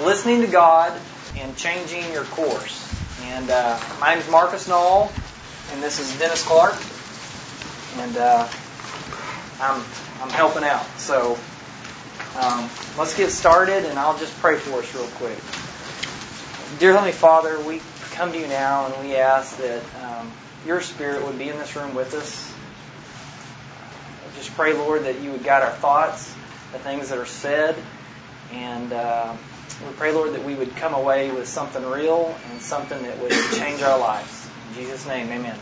listening to God and changing your course. And my name is Marcus Knoll, and this is Dennis Clark, and I'm helping out. So let's get started, and I'll just pray for us real quick. Dear Heavenly Father, we come to you now, and we ask that your Spirit would be in this room with us. Just pray, Lord, that you would guide our thoughts, the things that are said, and we pray, Lord, that we would come away with something real and something that would change our lives. In Jesus' name, amen.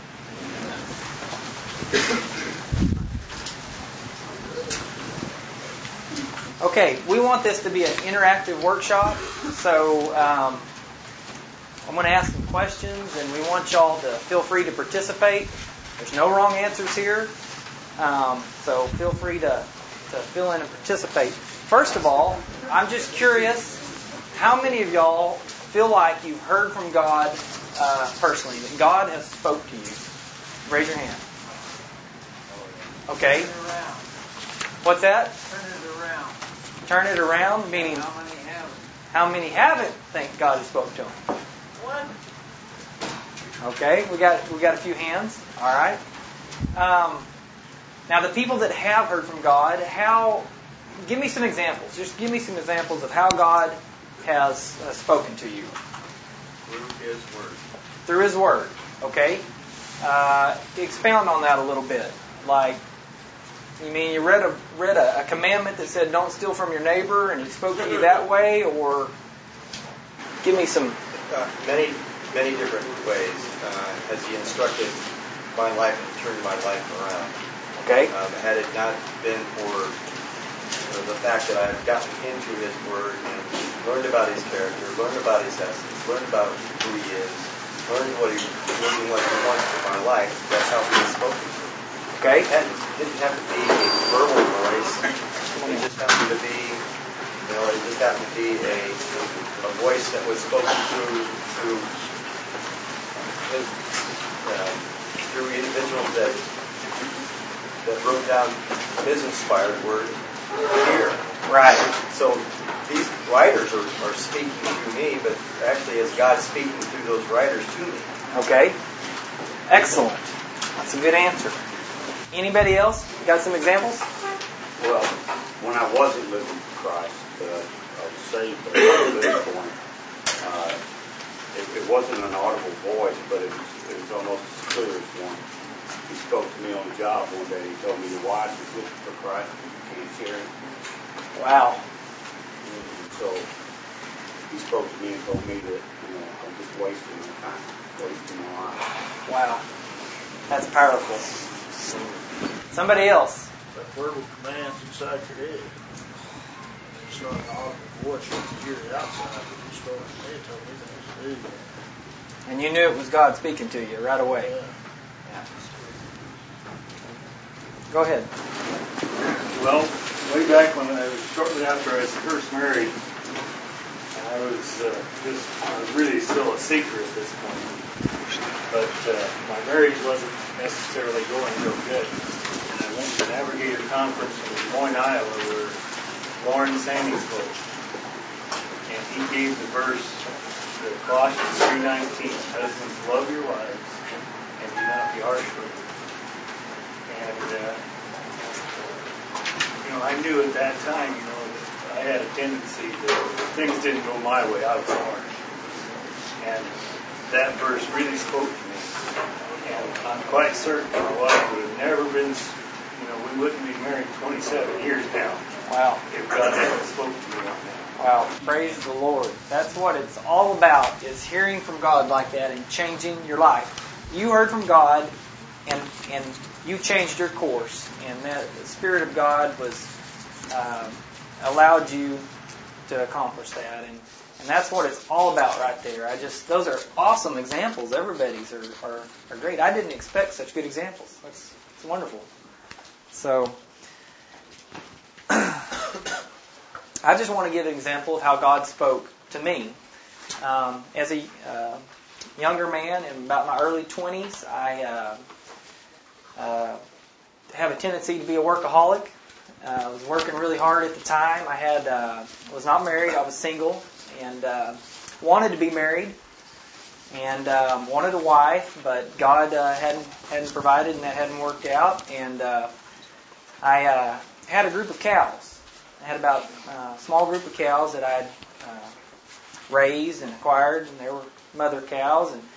Okay, we want this to be an interactive workshop, so I'm going to ask some questions, and we want y'all to feel free to participate. There's no wrong answers here, so feel free to fill in and participate. First of all, I'm just curious, how many of y'all feel like you've heard from God personally, that God has spoke to you? Raise your hand. Okay. What's that? Turn it around. Turn it around, meaning how many haven't think God has spoke to them? One. Okay, we got a few hands. All right. Now the people that have heard from God, give me some examples. Just give me some examples of how God has spoken to you. Through His Word. Through His Word. Okay. Expound on that a little bit. Like, you mean you read a commandment that said don't steal from your neighbor, and He spoke to you that way, or give me some. Many different ways has He instructed my life and turned my life around. Okay. Had it not been for the fact that I had gotten into His Word and learned about His character, learned about His essence, learned about who He is, learned what He wants for my life, that's how He has spoken to me. Okay. It didn't have to be a verbal voice. It just happened to be, a voice that was spoken through individuals that wrote down His inspired word here. Right. So these writers are speaking to me, but actually it's God speaking through those writers to me. Okay. Excellent. That's a good answer. Anybody else? Got some examples? Well, when I wasn't living for Christ, I was saved, but I wasn't living for Him. It wasn't an audible voice, but it was almost as clear as one. He spoke to me on the job one day. He told me your wife is looking for Christ, and you can't hear Him. Wow. And so He spoke to me and told me that I'm just wasting my time, wasting my life. Wow. That's powerful. Somebody else. But verbal commands inside your head. It's not an audible voice. You can hear it outside, but you spoke to me and told me things to do. And you knew it was God speaking to you right away. Yeah. Go ahead. Well, way back when shortly after I was first married, I was really still a seeker at this point. But my marriage wasn't necessarily going real good. And I went to the Navigator Conference in Des Moines, Iowa, where Lauren Sanding spoke. And he gave the verse, Colossians 3:19, husbands, love your wives and do not be harsh with them. And, I knew at that time, that I had a tendency that if things didn't go my way, I was harsh. And that verse really spoke to me. And I'm quite certain my wife would have never been, we wouldn't be married 27 years now. Wow. If God hadn't spoken to me on that. Wow. Praise the Lord. That's what it's all about, is hearing from God like that and changing your life. You heard from God, and you changed your course, and the Spirit of God was allowed you to accomplish that, and that's what it's all about right there. Those are awesome examples. Everybody's are great. I didn't expect such good examples. It's wonderful. So I just want to give an example of how God spoke to me. As a younger man, in about my early 20s, I have a tendency to be a workaholic. I was working really hard at the time. I was not married. I was single. and wanted to be married, and wanted a wife, but God hadn't provided, and that hadn't worked out. And I had a group of cows. I had about a small group of cows that I'd raised and acquired, and they were mother cows. And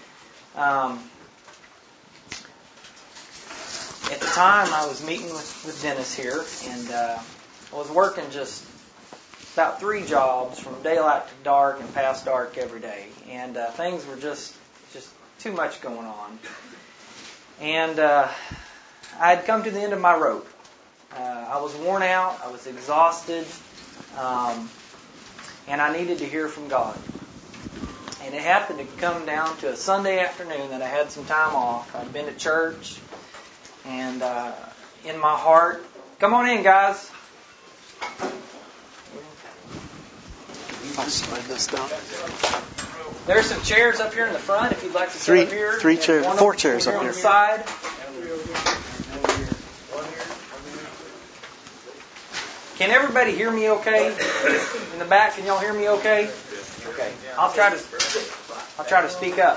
at the time, I was meeting with Dennis here, and I was working just about 3 jobs from daylight to dark and past dark every day. And things were just too much going on. And I'd come to the end of my rope. I was worn out, I was exhausted, and I needed to hear from God. And it happened to come down to a Sunday afternoon that I had some time off. I'd been to church, and in my heart, come on in, guys. I'll slide this down. There's some chairs up here in the front if you'd like to sit up here. 3 chairs, 4 chairs up on here. the side. Can everybody hear me okay? In the back, can y'all hear me okay? Okay. I'll try to speak up.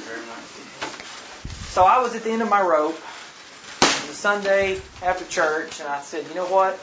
So I was at the end of my rope. It was Sunday after church, and I said, you know what?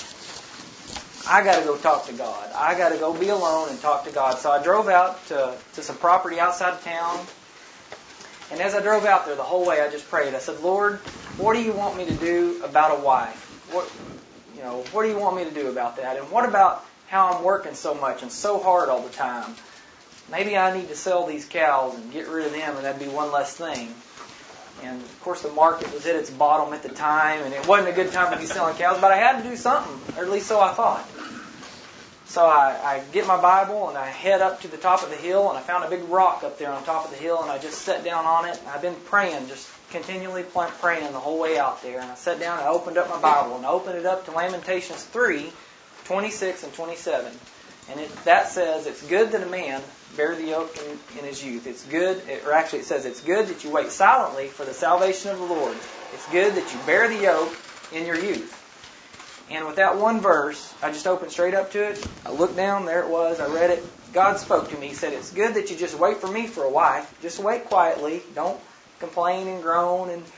I got to go talk to God. I got to go be alone and talk to God. So I drove out to some property outside of town. And as I drove out there the whole way, I just prayed. I said, Lord, what do you want me to do about a wife? What do you want me to do about that? And what about how I'm working so much and so hard all the time? Maybe I need to sell these cows and get rid of them, and that'd be one less thing. And, of course, the market was at its bottom at the time, and it wasn't a good time to be selling cows, but I had to do something, or at least so I thought. So I get my Bible, and I head up to the top of the hill, and I found a big rock up there on top of the hill, and I just sat down on it. I've been praying, just continually praying the whole way out there. And I sat down and I opened up my Bible, and I opened it up to Lamentations 3, 26 and 27. And that says, it's good that a man bear the yoke in his youth. It's good, it says, it's good that you wait silently for the salvation of the Lord. It's good that you bear the yoke in your youth. And with that one verse, I just opened straight up to it. I looked down, there it was, I read it. God spoke to me. He said, it's good that you just wait for me for a wife. Just wait quietly. Don't complain and groan and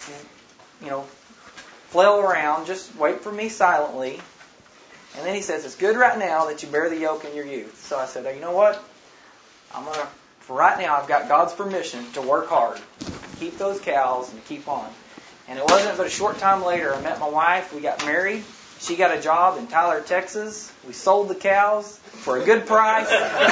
flail around. Just wait for me silently. And then he says, it's good right now that you bear the yoke in your youth. So I said, you know what? For right now, I've got God's permission to work hard, keep those cows, and keep on. And it wasn't but a short time later, I met my wife. We got married. She got a job in Tyler, Texas. We sold the cows for a good price.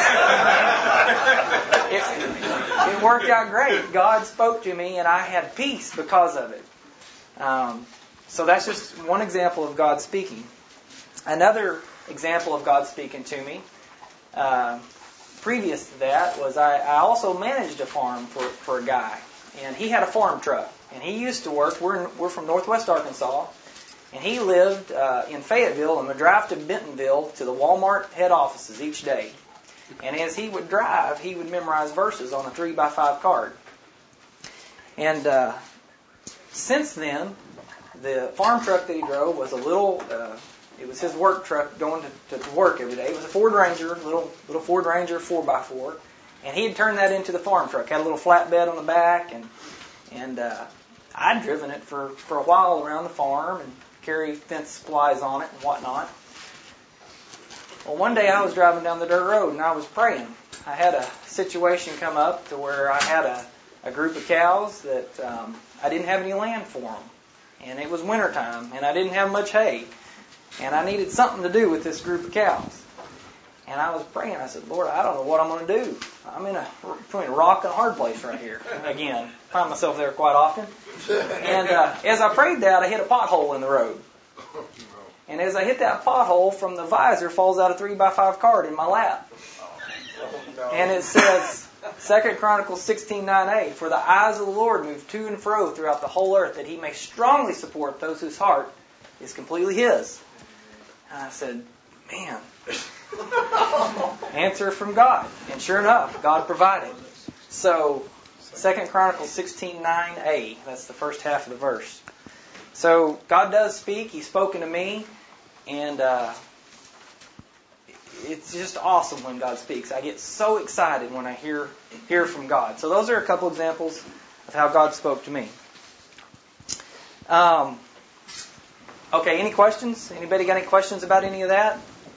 It worked out great. God spoke to me, and I had peace because of it. So that's just one example of God speaking. Another example of God speaking to me, previous to that, was I also managed a farm for a guy. And he had a farm truck. And he used to work, we're from Northwest Arkansas, and he lived in Fayetteville and would drive to Bentonville to the Walmart head offices each day. And as he would drive, he would memorize verses on a 3x5 card. And since then, the farm truck that he drove was it was his work truck going to work every day. It was a Ford Ranger, little Ford Ranger 4x4. And he had turned that into the farm truck. Had a little flatbed on the back, and I'd driven it for a while around the farm and carry fence supplies on it and whatnot. Well, one day I was driving down the dirt road and I was praying. I had a situation come up to where I had a group of cows that I didn't have any land for them. And it was wintertime and I didn't have much hay. And I needed something to do with this group of cows. And I was praying. I said, Lord, I don't know what I'm going to do. I'm between a rock and a hard place right here. Again, find myself there quite often. And as I prayed that, I hit a pothole in the road. And as I hit that pothole, from the visor falls out a 3x5 card in my lap. And it says, 2 Chronicles 16:9a, for the eyes of the Lord move to and fro throughout the whole earth, that he may strongly support those whose heart is completely his. And I said, man, answer from God. And sure enough, God provided. So, 2 Chronicles 16:9a, that's the first half of the verse. So, God does speak. He's spoken to me. And it's just awesome when God speaks. I get so excited when I hear from God. So those are a couple examples of how God spoke to me. Okay, any questions? Anybody got any questions about any of that?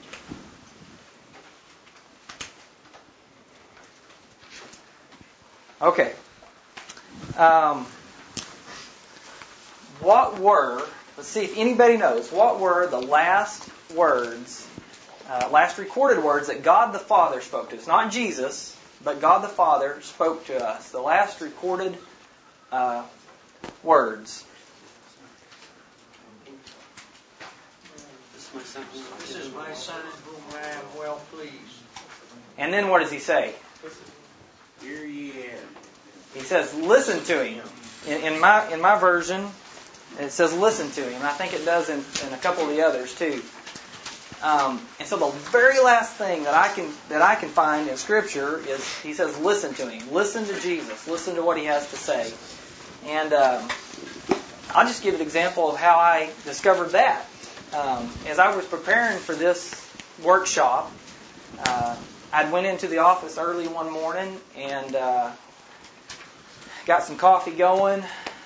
Okay. Let's see if anybody knows, what were the last words, last recorded words that God the Father spoke to us? Not Jesus, but God the Father spoke to us. The last recorded words. This is my Son in whom I am well pleased. And then what does He say? Hear ye Him. He says, listen to Him. In my version, it says listen to Him. I think it does in a couple of the others too. And so the very last thing that I can find in Scripture is He says listen to Him. Listen to Jesus. Listen to what He has to say. And I'll just give an example of how I discovered that. As I was preparing for this workshop, I went into the office early one morning and got some coffee going.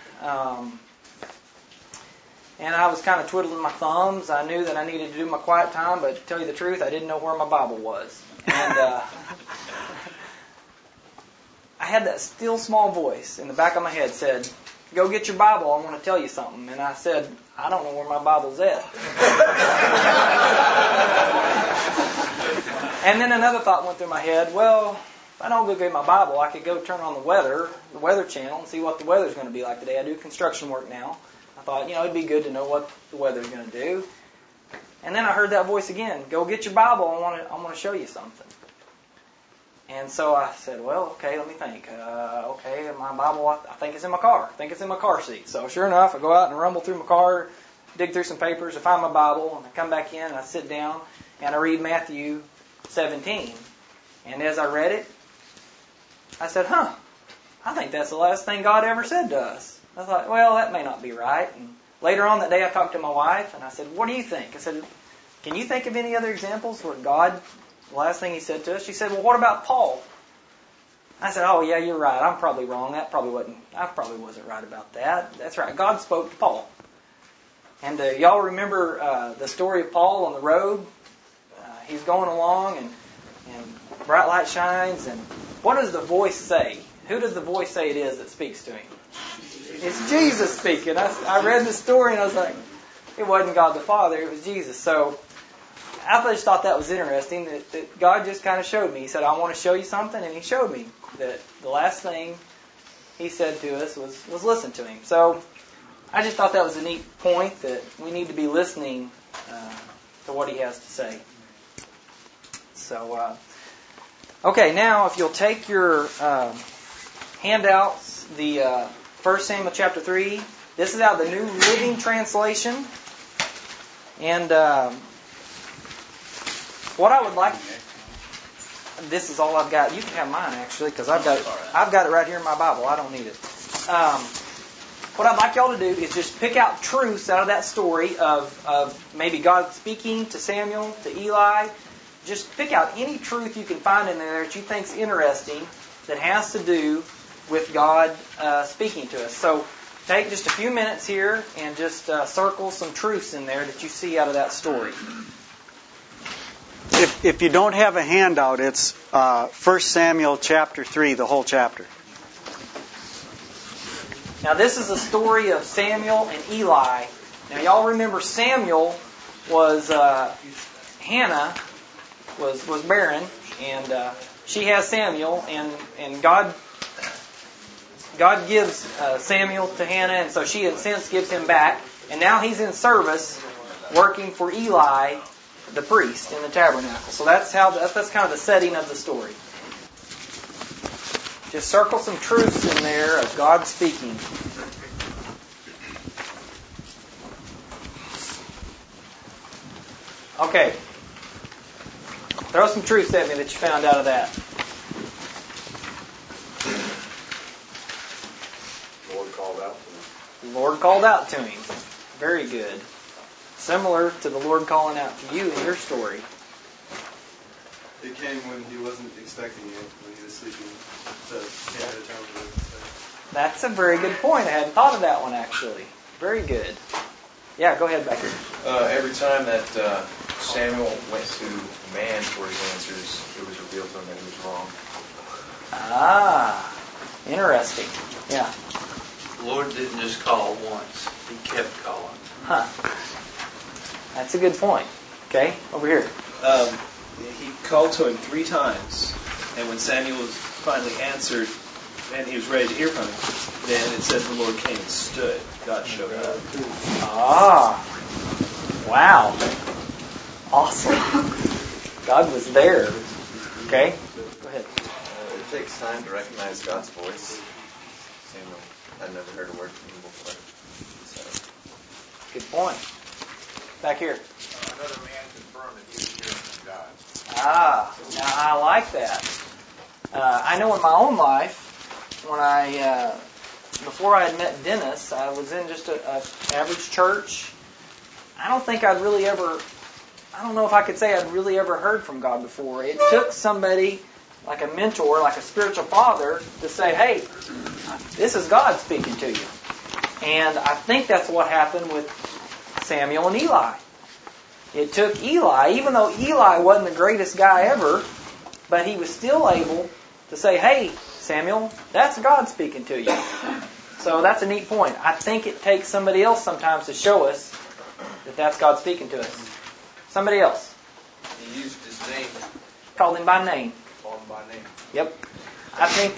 And I was kind of twiddling my thumbs. I knew that I needed to do my quiet time, but to tell you the truth, I didn't know where my Bible was. And I had that still small voice in the back of my head said, "Go get your Bible, I want to tell you something." And I said, "I don't know where my Bible's at." And then another thought went through my head, well, if I don't go get my Bible, I could go turn on the Weather Channel, and see what the weather's going to be like today. I do construction work now. I thought, it'd be good to know what the weather's going to do. And then I heard that voice again, "Go get your Bible, I want to show you something." And so I said, well, okay, let me think. Okay, my Bible, I think it's in my car. I think it's in my car seat. So sure enough, I go out and rumble through my car, dig through some papers, I find my Bible, and I come back in and I sit down and I read Matthew 17. And as I read it, I said, I think that's the last thing God ever said to us. I thought, well, that may not be right. And later on that day I talked to my wife and I said, what do you think? I said, can you think of any other examples where God, the last thing He said to us? She said, well, what about Paul? I said, oh yeah, you're right. I'm probably wrong. I probably wasn't right about that. That's right. God spoke to Paul. And y'all remember the story of Paul on the road? He's going along and bright light shines. And what does the voice say? Who does the voice say it is that speaks to him? It's Jesus speaking. I read the story and I was like, it wasn't God the Father, it was Jesus. So I just thought that was interesting that God just kind of showed me. He said, I want to show you something, and He showed me that the last thing He said to us was listen to Him. So I just thought that was a neat point, that we need to be listening to what He has to say. So, okay, now if you'll take your handouts, the 1 Samuel chapter 3, this is out of the New Living Translation. And what I would like, this is all I've got. You can have mine actually, because I've got it right here in my Bible. I don't need it. What I'd like y'all to do is just pick out truths out of that story of maybe God speaking to Samuel, to Eli. Just pick out any truth you can find in there that you think's interesting that has to do with God speaking to us. So take just a few minutes here and just circle some truths in there that you see out of that story. If you don't have a handout, it's 1 Samuel chapter 3, the whole chapter. Now this is the story of Samuel and Eli. Now y'all remember Samuel was Hannah was barren, and she has Samuel, and God gives Samuel to Hannah, and so she in a sense gives him back, and now he's in service working for Eli, the priest in the tabernacle. So that's kind of the setting of the story. Just circle some truths in there of God speaking. Okay. Throw some truths at me that you found out of that. Lord called out to him. The Lord called out to him. Very good. Similar to the Lord calling out to you in your story. it came when he wasn't expecting it, when he was sleeping. So he came at a time when he wasn't expecting it. That's a very good point. I hadn't thought of that one, actually. Very good. Yeah, go ahead, Becker. Every time that Samuel went to man for his answers, it was revealed to him that he was wrong. Ah, interesting. Yeah. The Lord didn't just call once. He kept calling. Huh. That's a good point. Okay, over here. He called to him 3 times, and when Samuel was finally answered and he was ready to hear from him, then it says the Lord came and stood. God showed up. Ah, wow. Awesome. God was there. Okay, go ahead. It takes time to recognize God's voice. Samuel, I've never heard a word from him before. So. Good point. Back here. Another man confirmed that he was hearing from God. Ah, now I like that. I know in my own life, when before I had met Dennis, I was in just an average church. I don't know if I could say I'd really ever heard from God before. It took somebody, like a mentor, like a spiritual father, to say, hey, this is God speaking to you. And I think that's what happened with Samuel and Eli. It took Eli, even though Eli wasn't the greatest guy ever, but he was still able to say, hey, Samuel, that's God speaking to you. So that's a neat point. I think it takes somebody else sometimes to show us that that's God speaking to us. Somebody else. He used his name. Called him by name. Called him by name. Yep. I think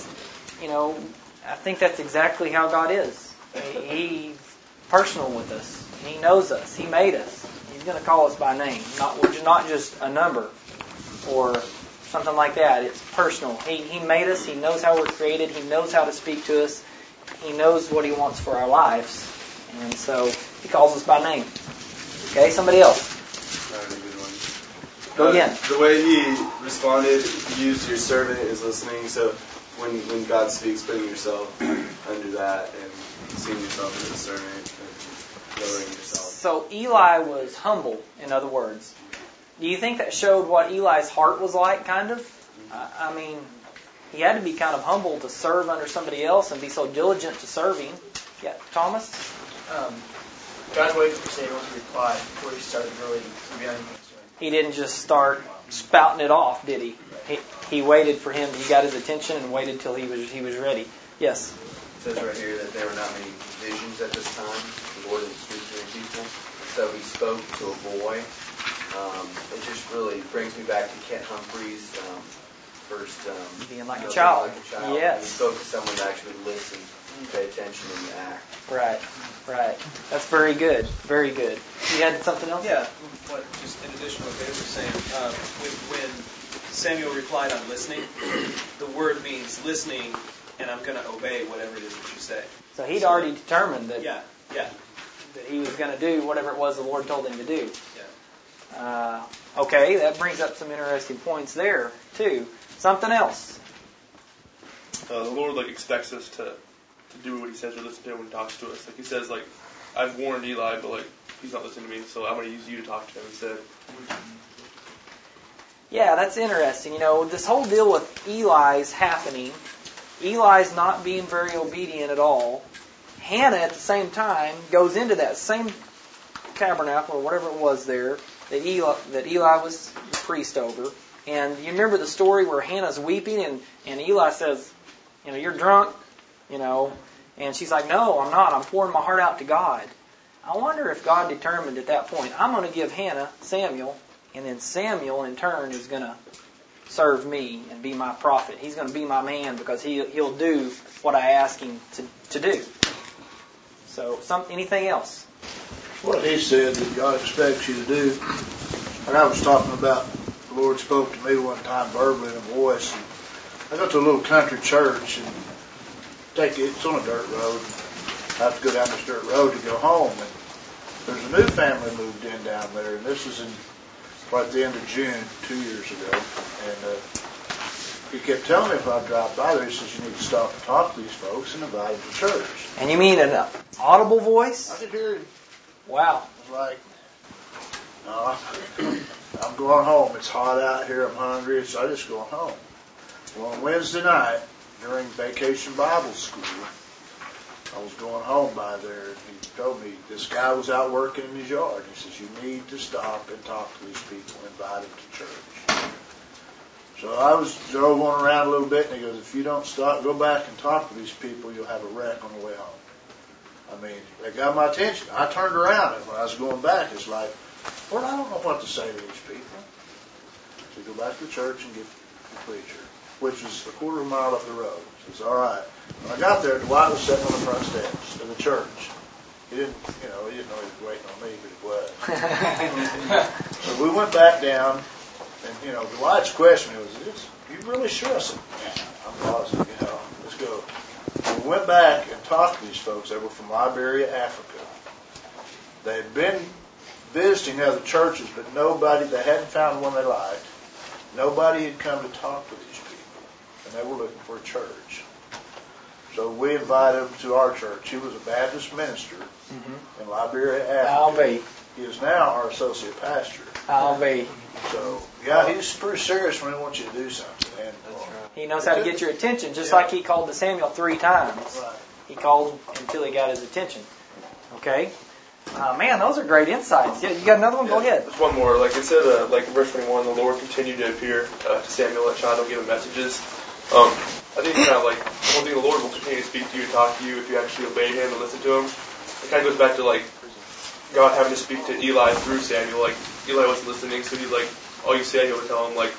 that's exactly how God is. He's personal with us. He knows us. He made us. He's going to call us by name. Not just a number or something like that. It's personal. He made us. He knows how we're created. He knows how to speak to us. He knows what He wants for our lives. And so He calls us by name. Okay, somebody else. That was a good one. Go again. The way he responded, he used your servant is listening. So when God speaks, putting yourself under that and seeing yourself as a servant and lowering yourself. So Eli was humble, in other words. Do you think that showed what Eli's heart was like, kind of? I mean, he had to be kind of humble to serve under somebody else and be so diligent to serve him. Yeah, Thomas? God waited for Samuel to reply before he started really revealing things to him. He didn't just start spouting it off, did he? He waited for him. He got his attention and waited till he was ready. Yes? It says right here that there were not many visions at this time. The Lord didn't speak to many people. So He spoke to a boy. It just really brings me back to Kent Humphrey's first... being like a child. Like a child. Yes. He spoke to someone to actually listen, pay attention, and act. Right. That's very good. Very good. You had something else? Yeah. Just in addition to what David was saying, when Samuel replied on listening, the word means listening, and I'm going to obey whatever it is that you say. So he'd already determined that, Yeah. that he was going to do whatever it was the Lord told him to do. Yeah. Okay, that brings up some interesting points there, too. Something else. The Lord expects us to do what He says or listen to Him when He talks to us. He says, I've warned Eli, but he's not listening to me, so I'm going to use you to talk to him instead. Yeah, that's interesting. This whole deal with Eli's happening. Eli's not being very obedient at all. Hannah, at the same time, goes into that same tabernacle or whatever it was there that Eli was the priest over. And you remember the story where Hannah's weeping and Eli says, you're drunk, and she's like, no, I'm not. I'm pouring my heart out to God. I wonder if God determined at that point, I'm going to give Hannah Samuel, and then Samuel in turn is going to serve me and be my prophet. He's going to be my man because he'll do what I ask him to do. So, anything else? What he said that God expects you to do. And I was talking about the Lord spoke to me one time verbally in a voice. And I go to a little country church and it's on a dirt road. I have to go down this dirt road to go home. And there's a new family moved in down there, and this is at the end of June 2 years ago. And he kept telling me if I drive by there, he says, you need to stop and talk to these folks and invite them to church. And you mean an audible voice? I could hear him. Wow. It was like, I'm going home. It's hot out here. I'm hungry, so I'm just going home. Well, on Wednesday night, during vacation Bible school, I was going home by there, and he told me this guy was out working in his yard. He says, you need to stop and talk to these people, invite them to church. So I drove on around a little bit, and he goes, if you don't stop, go back and talk to these people, you'll have a wreck on the way home. I mean, they got my attention. I turned around, and when I was going back, it's like, Lord, I don't know what to say to these people. So go back to the church and get the preacher, which was a quarter of a mile up the road. He says, all right. When I got there, Dwight was sitting on the front steps of the church. He didn't know he was waiting on me, but he was. So we went back down, and, Dwight's question was, you really sure? I said, yeah, I'm positive, let's go. And we went back and talked to these folks. They were from Liberia, Africa. They had been visiting other churches, but they hadn't found one they liked. Nobody had come to talk to these people, and they were looking for a church. So we invited him to our church. He was a Baptist minister in Liberia, Africa. I'll be. He is now our associate pastor. I'll be. So, yeah, he's pretty serious when he wants you to do something. And he knows how to get your attention, just like he called to Samuel 3 times. Right. He called until he got his attention. Okay? Man, those are great insights. Yeah, you got another one? Go ahead. There's one more. Like it said, like in verse 21, the Lord continued to appear to Samuel and Shiloh, give him messages. I think kind of like one thing, the Lord will continue to speak to you and talk to you if you actually obey Him and listen to Him. It kind of goes back to like God having to speak to Eli through Samuel. Like Eli wasn't listening, so he's like, all you say, He'll tell him like,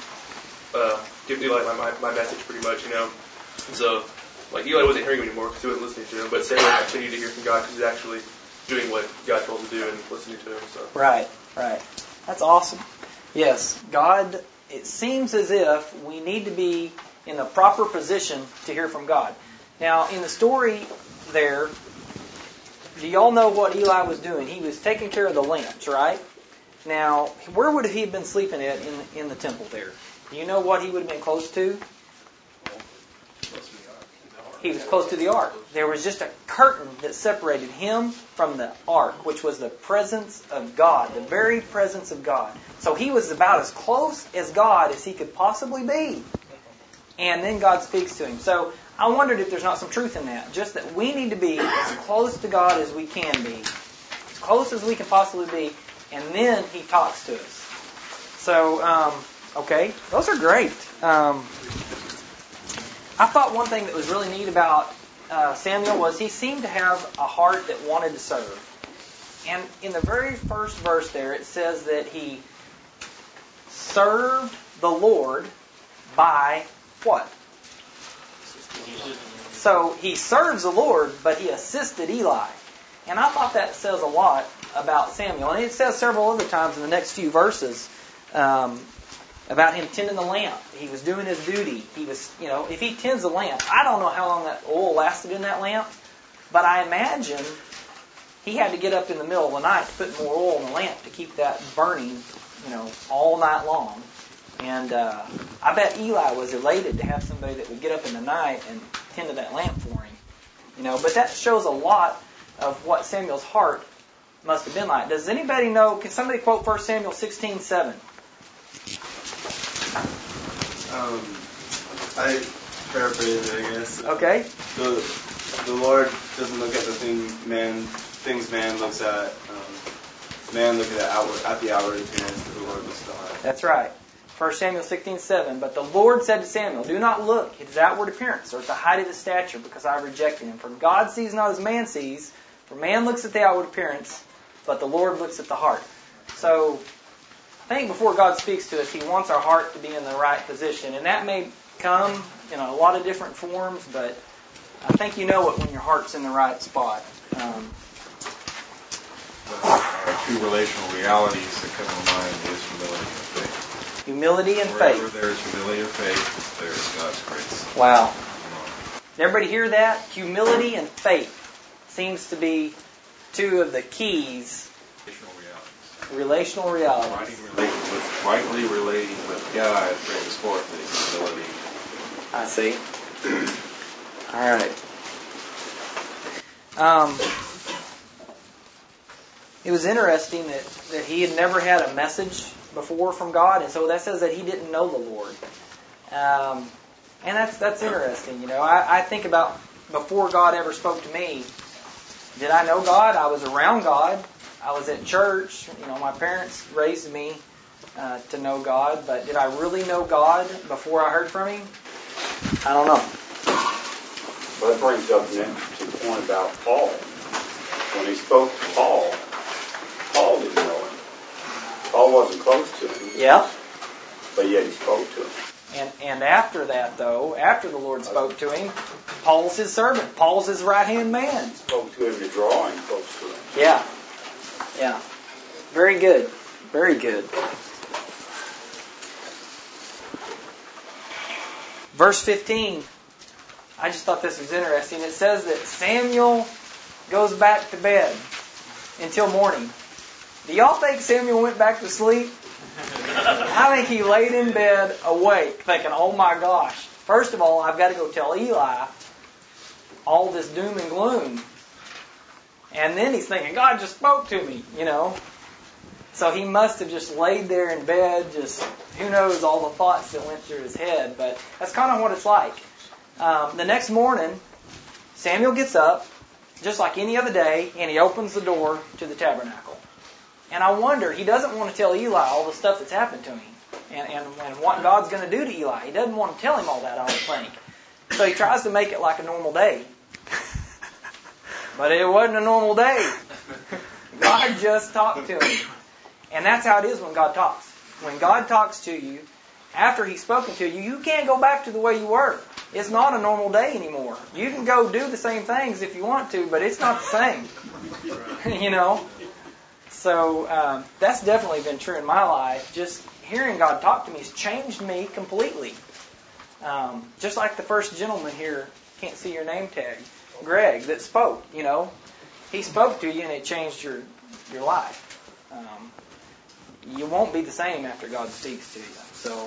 give Eli my message, pretty much, And so like Eli wasn't hearing him anymore because he wasn't listening to him, but Samuel continued to hear from God because he's actually doing what God told him to do and listening to him. So. Right. That's awesome. Yes, God, it seems as if we need to be in the proper position to hear from God. Now, in the story there, do y'all know what Eli was doing? He was taking care of the lamps, right? Now, where would he have been sleeping at in the temple there? Do you know what he would have been close to? He was close to the ark. There was just a curtain that separated him from the ark, which was the presence of God, the very presence of God. So he was about as close as God as he could possibly be. And then God speaks to him. So I wondered if there's not some truth in that. Just that we need to be as close to God as we can be. As close as we can possibly be. And then He talks to us. So, okay. Those are great. I thought one thing that was really neat about Samuel was he seemed to have a heart that wanted to serve. And in the very first verse there, it says that he served the Lord by what? So he serves the Lord, but he assisted Eli. And I thought that says a lot about Samuel. And it says several other times in the next few verses about him tending the lamp. He was doing his duty. He was, if he tends the lamp, I don't know how long that oil lasted in that lamp, but I imagine he had to get up in the middle of the night to put more oil in the lamp to keep that burning, all night long. And I bet Eli was elated to have somebody that would get up in the night and tend to that lamp for him. But that shows a lot of what Samuel's heart must have been like. Does anybody know? Can somebody quote 1 Samuel 16:7? I paraphrase it, I guess. Okay. The Lord doesn't look at the things man looks at. Man looks at the outward appearance, but the Lord looks at the heart. That's right. 1 Samuel 16:7. But the Lord said to Samuel, do not look at his outward appearance or at the height of his stature, because I have rejected him. For God sees not as man sees. For man looks at the outward appearance, but the Lord looks at the heart. So, I think before God speaks to us, He wants our heart to be in the right position. And that may come in a lot of different forms, but I think you know it when your heart's in the right spot. Two relational realities that come to mind is humility and faith. Humility and Wherever faith. there's humility and faith, there's God's grace. Wow. Did everybody hear that? Humility and faith seems to be two of the keys. Relational realities. Rightly relating with God brings forth the humility. I see. All right. it was interesting that he had never had a message before from God, and so that says that he didn't know the Lord. And that's interesting. You know, I think about before God ever spoke to me. Did I know God? I was around God. I was at church. You know, my parents raised me to know God, but did I really know God before I heard from Him? I don't know. Well, that brings up to the point about Paul. When he spoke to Paul, Paul didn't know him. Paul wasn't close to him. Yeah. But yet he spoke to him. And after that, though, after the Lord spoke to him, Paul's his servant. Paul's his right-hand man. He spoke to him to draw him close to him. Yeah. Yeah. Very good. Very good. Verse 15, I just thought this was interesting. It says that Samuel goes back to bed until morning. Do y'all think Samuel went back to sleep? I think he laid in bed awake, thinking, oh my gosh. First of all, I've got to go tell Eli all this doom and gloom. And then he's thinking, God just spoke to me, you know. So he must have just laid there in bed, just who knows all the thoughts that went through his head. But that's kind of what it's like. The next morning, Samuel gets up, just like any other day, and he opens the door to the tabernacle. And I wonder, he doesn't want to tell Eli all the stuff that's happened to him and what God's going to do to Eli. He doesn't want to tell him all that, I don't think. So he tries to make it like a normal day. But it wasn't a normal day. God just talked to him. And that's how it is when God talks. When God talks to you, after He's spoken to you, you can't go back to the way you were. It's not a normal day anymore. You can go do the same things if you want to, but it's not the same. You know? So that's definitely been true in my life. Just hearing God talk to me has changed me completely. Just like the first gentleman here, can't see your name tag, Greg, that spoke, you know. He spoke to you and it changed your life. You won't be the same after God speaks to you. So,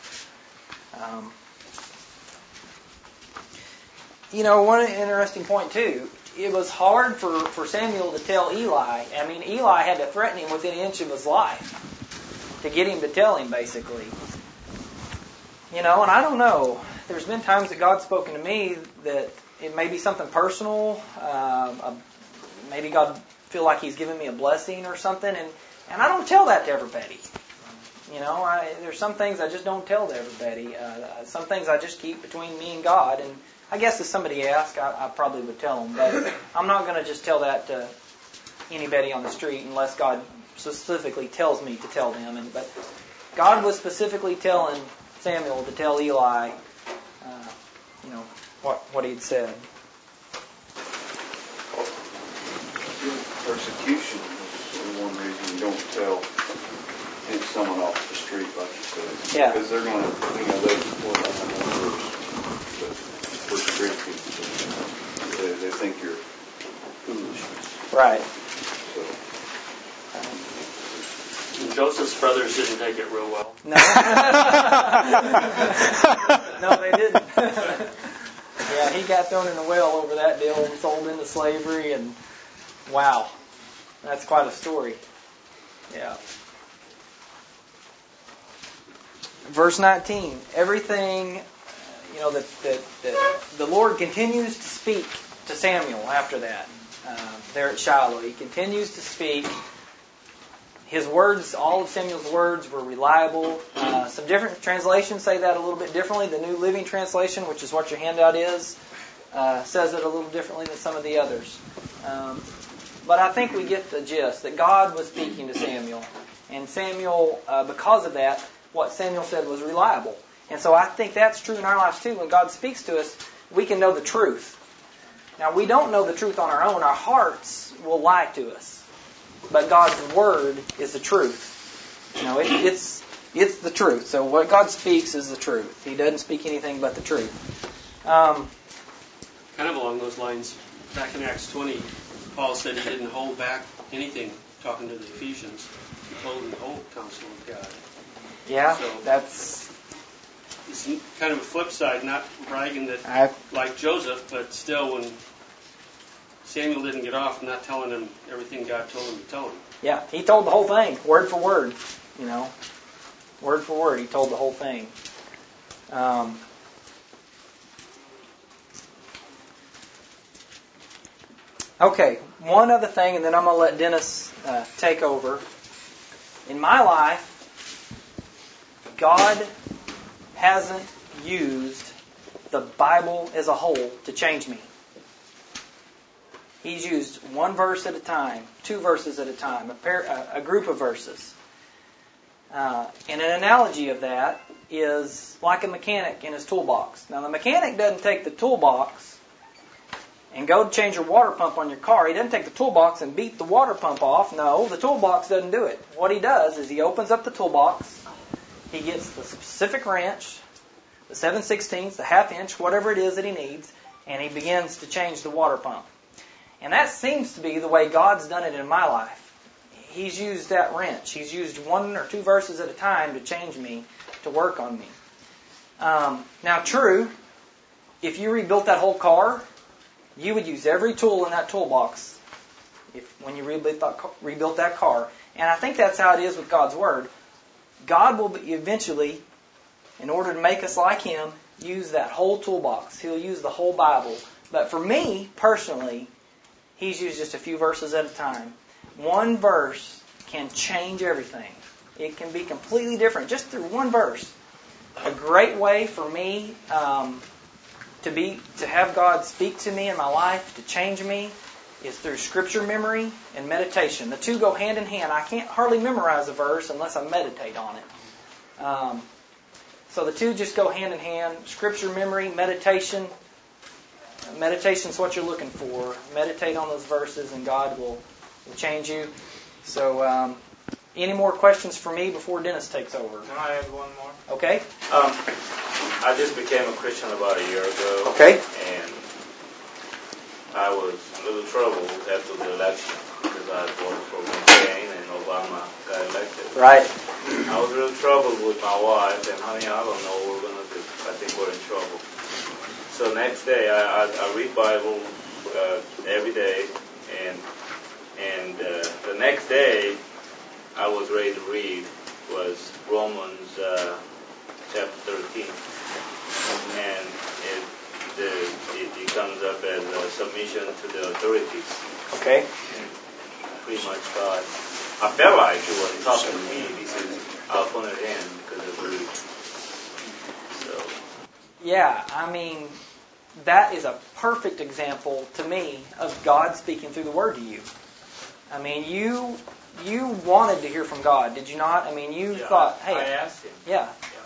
you know, one interesting point too, it was hard for Samuel to tell Eli. I mean, Eli had to threaten him within an inch of his life to get him to tell him, basically. You know, and I don't know. There's been times that God's spoken to me that it may be something personal. Maybe God feel like He's given me a blessing or something, and I don't tell that to everybody. You know, there's some things I just don't tell to everybody. Some things I just keep between me and God. And I guess if somebody asked, I probably would tell them. But I'm not going to just tell that to anybody on the street unless God specifically tells me to tell them. But God was specifically telling Samuel to tell Eli, you know, what He'd said. Persecution is one reason you don't tell someone off the street, like you said. Yeah. Because they're going to, you know, they first street people. They think you're foolish. Right. So. And Joseph's brothers didn't take it real well. No. No, they didn't. Yeah, he got thrown in the well over that deal and sold into slavery, and wow, that's quite a story. Yeah. Verse 19, everything, you know, that the Lord continues to speak to Samuel after that, there at Shiloh. He continues to speak. His words, all of Samuel's words were reliable. Some different translations say that a little bit differently. The New Living Translation, which is what your handout is, says it a little differently than some of the others. But I think we get the gist that God was speaking to Samuel. And Samuel, because of that, what Samuel said was reliable. And so I think that's true in our lives too. When God speaks to us, we can know the truth. Now, we don't know the truth on our own. Our hearts will lie to us. But God's Word is the truth. You know, it's the truth. So what God speaks is the truth. He doesn't speak anything but the truth. Kind of along those lines, back in Acts 20, Paul said he didn't hold back anything talking to the Ephesians. He told them the whole counsel of God. Yeah, so that's... It's kind of a flip side, not bragging that like Joseph, but still when Samuel didn't get off not telling him everything God told him to tell him. Yeah, he told the whole thing, word for word. You know, word for word, he told the whole thing. Okay, one other thing, and then I'm going to let Dennis take over. In my life, God hasn't used the Bible as a whole to change me. He's used one verse at a time, 2 verses at a time, a group of verses. And an analogy of that is like a mechanic in his toolbox. Now, the mechanic doesn't take the toolbox and go to change your water pump on your car. He doesn't take the toolbox and beat the water pump off. No, the toolbox doesn't do it. What he does is he opens up the toolbox, he gets the specific wrench, the 7/16, the ½ inch, whatever it is that he needs, and he begins to change the water pump. And that seems to be the way God's done it in my life. He's used that wrench. He's used 1 or 2 verses at a time to change me, to work on me. Now, true, if you rebuilt that whole car, you would use every tool in that toolbox when you rebuilt that car. And I think that's how it is with God's Word. God will eventually, in order to make us like Him, use that whole toolbox. He'll use the whole Bible. But for me, personally, He's used just a few verses at a time. One verse can change everything. It can be completely different just through one verse. A great way for me to have God speak to me in my life, to change me, is through Scripture memory and meditation. The two go hand in hand. I can't hardly memorize a verse unless I meditate on it. So the two just go hand in hand. Scripture memory, meditation. Meditation is what you're looking for. Meditate on those verses and God will change you. So, any more questions for me before Dennis takes over? Can I add one more? Okay. I just became a Christian about a year ago. Okay. And I was a little troubled after the election because I voted for McCain and Obama got elected. Right. I was really troubled with my wife and, honey, I don't know what we're going to do. I think we're in trouble. So next day, I read Bible every day, and the next day, I was ready to read was Romans chapter 13, and it comes up as a submission to the authorities. Okay. And pretty much thought I felt like he was talking to me. He says, "I'll put it in because of the read." So. Yeah, I mean, that is a perfect example to me of God speaking through the Word to you. I mean, you wanted to hear from God, did you not? I mean, you thought, hey. I asked him. Yeah.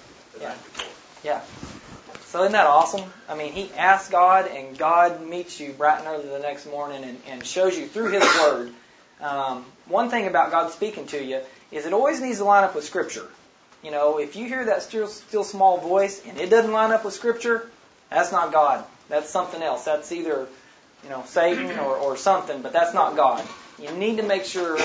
Yeah. So isn't that awesome? I mean, he asks God, and God meets you bright and early the next morning and shows you through His Word. One thing about God speaking to you is it always needs to line up with Scripture. You know, if you hear that still small voice and it doesn't line up with Scripture, that's not God. That's something else. That's either, Satan or something, but that's not God. You need to make sure,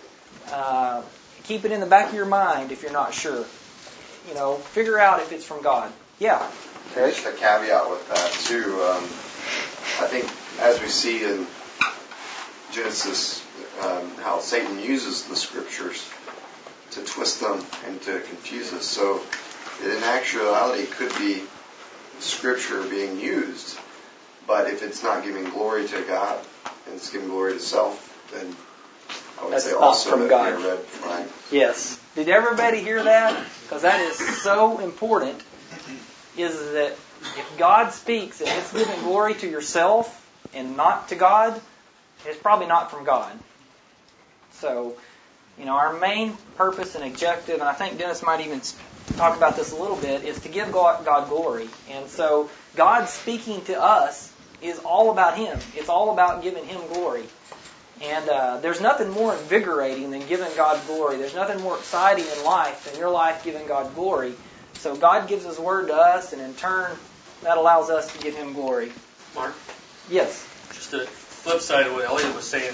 keep it in the back of your mind if you're not sure. Figure out if it's from God. Yeah. Okay, just a caveat with that, too. I think as we see in Genesis, how Satan uses the Scriptures to twist them and to confuse us. So in actuality, it could be Scripture being used, but if it's not giving glory to God and it's giving glory to self, then I would say also from God. a red flag. Yes. Did everybody hear that? Because that is so important, is that if God speaks and it's giving glory to yourself and not to God, it's probably not from God. So, our main purpose and objective, and I think Dennis might even talk about this a little bit, is to give God glory. And so God speaking to us is all about Him. It's all about giving Him glory. And there's nothing more invigorating than giving God glory. There's nothing more exciting in life than your life giving God glory. So God gives His Word to us, and in turn, that allows us to give Him glory. Mark? Yes? Just the flip side of what Elliot was saying,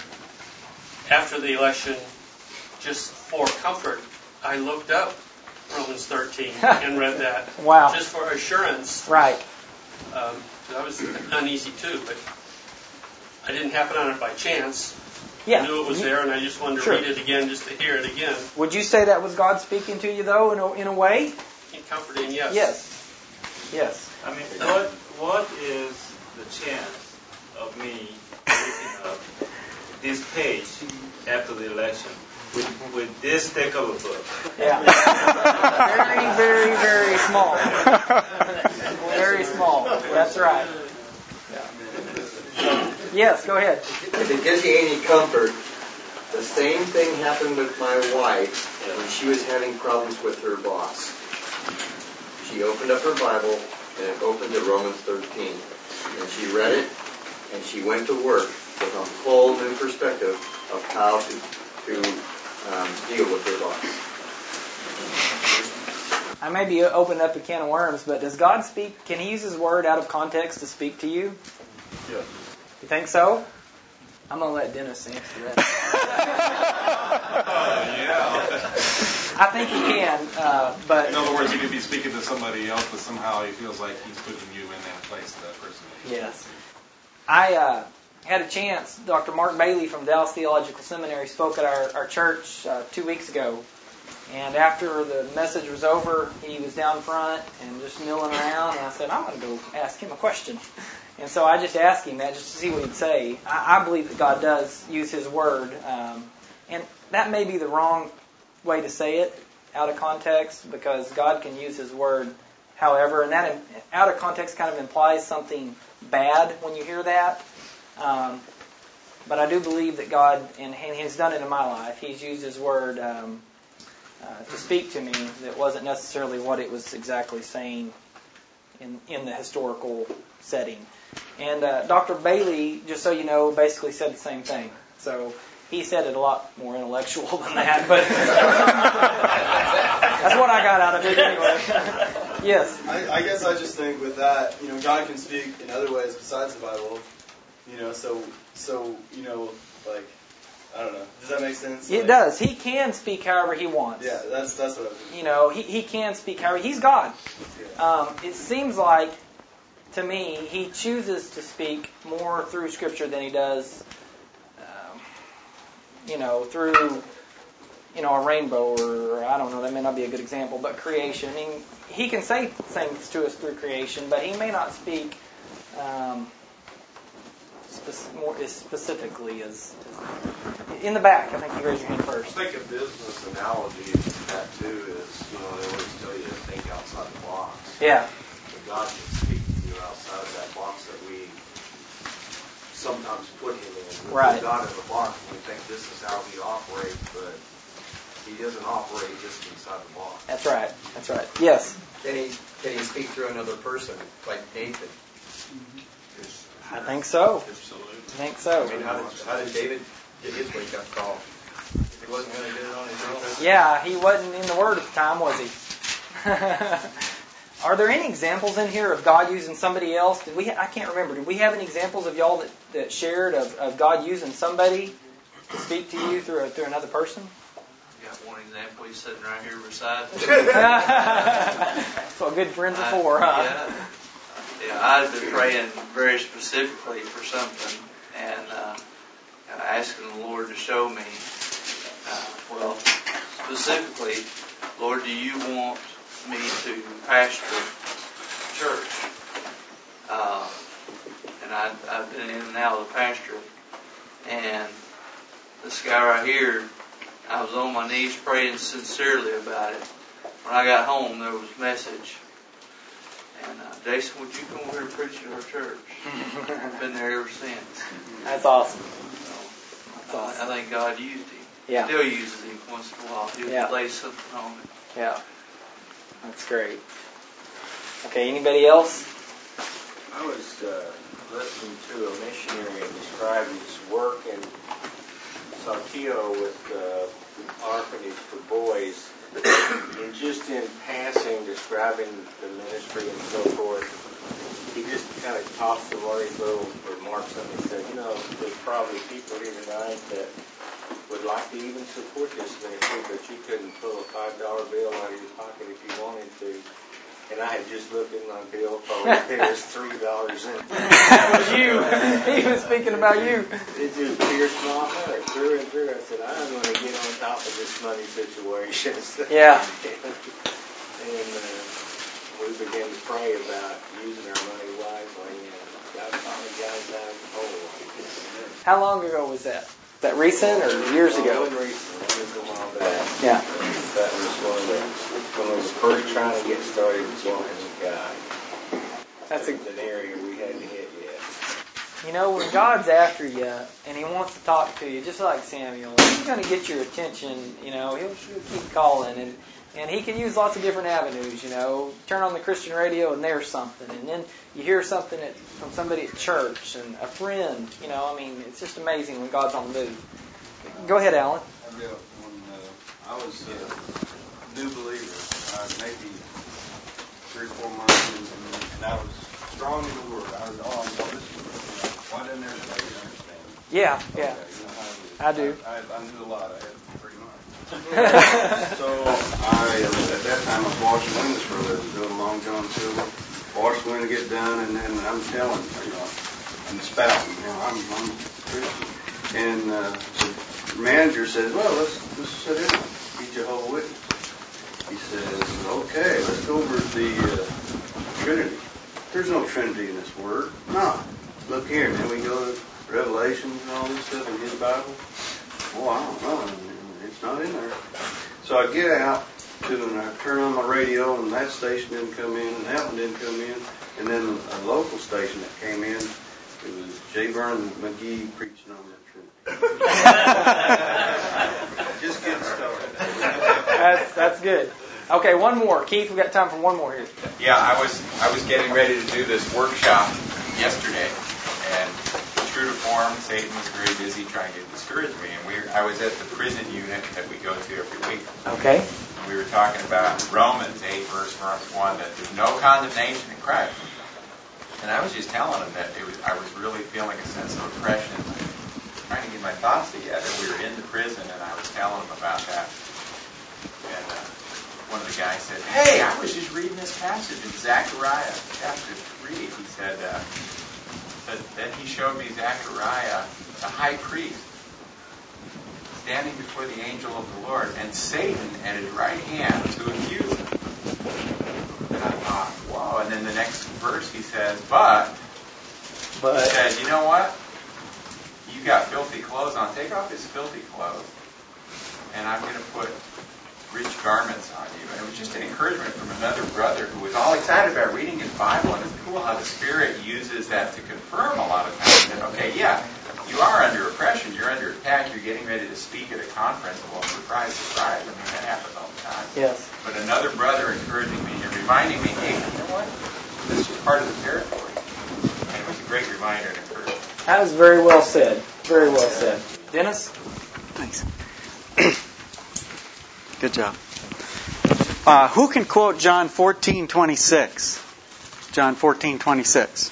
after the election, just for comfort, I looked up Romans 13 and read that. Wow. Just for assurance. Right. That was uneasy too, but I didn't happen on it by chance. Yeah. I knew it was there, and I just wanted to Sure. read it again just to hear it again. Would you say that was God speaking to you, though, in a way? And comforting, yes. Yes. I mean, what is the chance of me picking up this page after the election with this thick of a book? Yeah. Very, very, very small. Very small. That's right. Yes, go ahead. If it gives you any comfort, the same thing happened with my wife when she was having problems with her boss. She opened up her Bible and it opened to Romans 13. And she read it and she went to work with a whole new perspective of how to deal with her boss. I may be opening up a can of worms, but does God speak? Can He use His Word out of context to speak to you? Yeah. You think so? I'm going to let Dennis answer that. I think He can, but... In other words, He could be speaking to somebody else, but somehow He feels like He's putting you in that place, that person. Yes. I had a chance, Dr. Mark Bailey from Dallas Theological Seminary spoke at our church 2 weeks ago. And after the message was over, he was down front and just milling around. And I said, I'm going to go ask him a question. And so I just asked him that just to see what he'd say. I believe that God does use His Word. And that may be the wrong way to say it out of context, because God can use His Word however. And that out of context kind of implies something bad when you hear that. But I do believe that God, and He's done it in my life, He's used His Word to speak to me that wasn't necessarily what it was exactly saying in the historical setting. And Dr. Bailey, just so you know, basically said the same thing. So he said it a lot more intellectual than that, but that's what I got out of it anyway. Yes? I guess I just think with that, God can speak in other ways besides the Bible. So like, I don't know. Does that make sense? It does. He can speak however He wants. Yeah, that's what I was thinking. He can speak however. He's God. It seems like, to me, He chooses to speak more through Scripture than He does, through, a rainbow, or I don't know, that may not be a good example, but creation. I mean, He can say things to us through creation, but He may not speak more as specifically as in the back. I think you raised your hand first. I think a business analogy to that too is, they always tell you to think outside the box. Yeah. But God can speak to you outside of that box that we sometimes put Him in. We Right. put God in the box and we think this is how He operates, but He doesn't operate just inside the box. That's right. That's right. Yes. Can he speak through another person, like Nathan? I think so. Absolutely. I think so. I mean, how did David get his wake-up call? He wasn't going to get it on his own. Yeah, he wasn't in the Word at the time, was he? Are there any examples in here of God using somebody else? I can't remember. Did we have any examples of y'all that shared of God using somebody to speak to you through another person? Got one example. He's sitting right here beside me. That's what good friends are for, huh? Yeah, I've been praying very specifically for something and asking the Lord to show me. Specifically, Lord, do you want me to pastor church? And I've been in and out of the pastorate. And this guy right here, I was on my knees praying sincerely about it. When I got home, there was a message. And Jason, would you come over here and preach at our church? I've been there ever since. That's awesome. I think God used him. Yeah. Still uses him once in a while. He'll lay something on him. Yeah. That's great. Okay, anybody else? I was listening to a missionary describe his work in Saltillo with the orphanage for boys, and just in passing describing the ministry and so forth, he just kind of tossed one of these little remarks on me and said, there's probably people here tonight that would like to even support this ministry, but you couldn't pull a $5 bill out of your pocket if you wanted to. And I had just looked in my billfold, and there was $3 in it. That was you. He was speaking about you. It just pierced my heart through and through. I said, I'm going to get on top of this money situation. Yeah. And we began to pray about using our money wisely, and God finally got us out of the hole. How long ago was that? Is that recent or years ago? It was recent. It was a while back. Yeah. That was when we was first trying to get started walking with God. That's an area we hadn't hit yet. You know, when God's after you and He wants to talk to you, just like Samuel, He's going to get your attention. You know, He'll keep calling, and He can use lots of different avenues. You know, turn on the Christian radio and there's something, and then you hear something from somebody at church and a friend. You know, I mean, it's just amazing when God's on the move. Go ahead, Alan. I did. When I was a new believer, maybe 3 or 4 months, and I was strong in the Word. I was, why didn't everybody understand? Yeah, yeah. Okay, you know how it is. I do. I knew a lot. I had 3 months. So at that time, I was washing windows for a living, doing Long John Silver. Wash the window, get done, and then I'm telling, I'm spouting, I'm Christian. And the manager says, well, let's sit down, be Jehovah's Witness. He says, okay, let's go over the Trinity. There's no Trinity in this word. No. Look here, and then we go to Revelations and all this stuff in his Bible. Well, I don't know. It's not in there. So I get out and I turn on my radio, and that station didn't come in, and that one didn't come in. And then a local station that came in, it was J. Vernon McGee preaching on that Trinity. Just getting started. That's good. Okay, one more. Keith, we got time for one more here. Yeah, I was getting ready to do this workshop yesterday, and true to form, Satan was very busy trying to discourage me, and I was at the prison unit that we go to every week. Okay. And we were talking about Romans 8, verse 1, that there's no condemnation in Christ. And I was just telling him that I was really feeling a sense of oppression, trying to get my thoughts together. We were in the prison, and I was telling him about that. And one of the guys said, hey, I was just reading this passage in Zechariah chapter 3. He said, then he showed me Zechariah, the high priest, standing before the angel of the Lord, and Satan at his right hand to accuse him. And I thought, whoa. And then the next verse he says, but he said, you know what? You got filthy clothes on. Take off his filthy clothes, and I'm going to put rich garments on you. And it was just an encouragement from another brother who was all excited about reading his Bible. And it's cool how the Spirit uses that to confirm a lot of times that, okay, yeah, you are under oppression, you're under attack, you're getting ready to speak at a conference. Well, surprise, surprise. I mean, that happens all the time. Yes. But another brother encouraging me and reminding me, hey, you know what? This is part of the territory. And it was a great reminder and encouragement. That was very well said. Very well said. Dennis? Thanks. Good job. Who can quote John 14:26? John 14:26.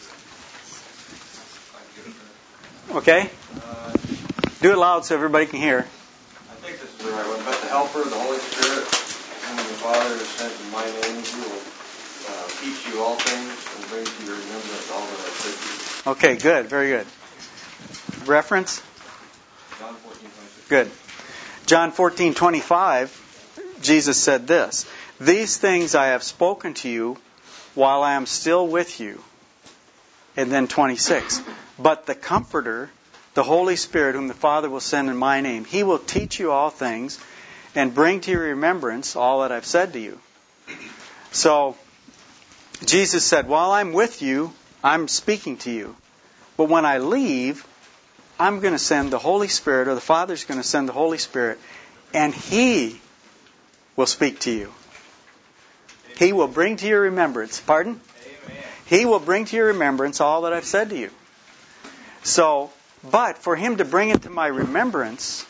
Okay? Do it loud so everybody can hear. I think this is the right one. But the Helper, the Holy Spirit, whom the Father has sent in my name, He will teach you all things and bring to your remembrance all that I've said to you. Okay, good. Very good. Reference? John 14:26. Good. John 14:25, Jesus said this, these things I have spoken to you while I am still with you. And then 26, but the Comforter, the Holy Spirit, whom the Father will send in my name, He will teach you all things and bring to your remembrance all that I've said to you. So, Jesus said, while I'm with you, I'm speaking to you. But when I leave, I'm going to send the Holy Spirit, or the Father's going to send the Holy Spirit, and He will speak to you. He will bring to your remembrance. Pardon? Amen. He will bring to your remembrance all that I've said to you. So, but for Him to bring it to my remembrance,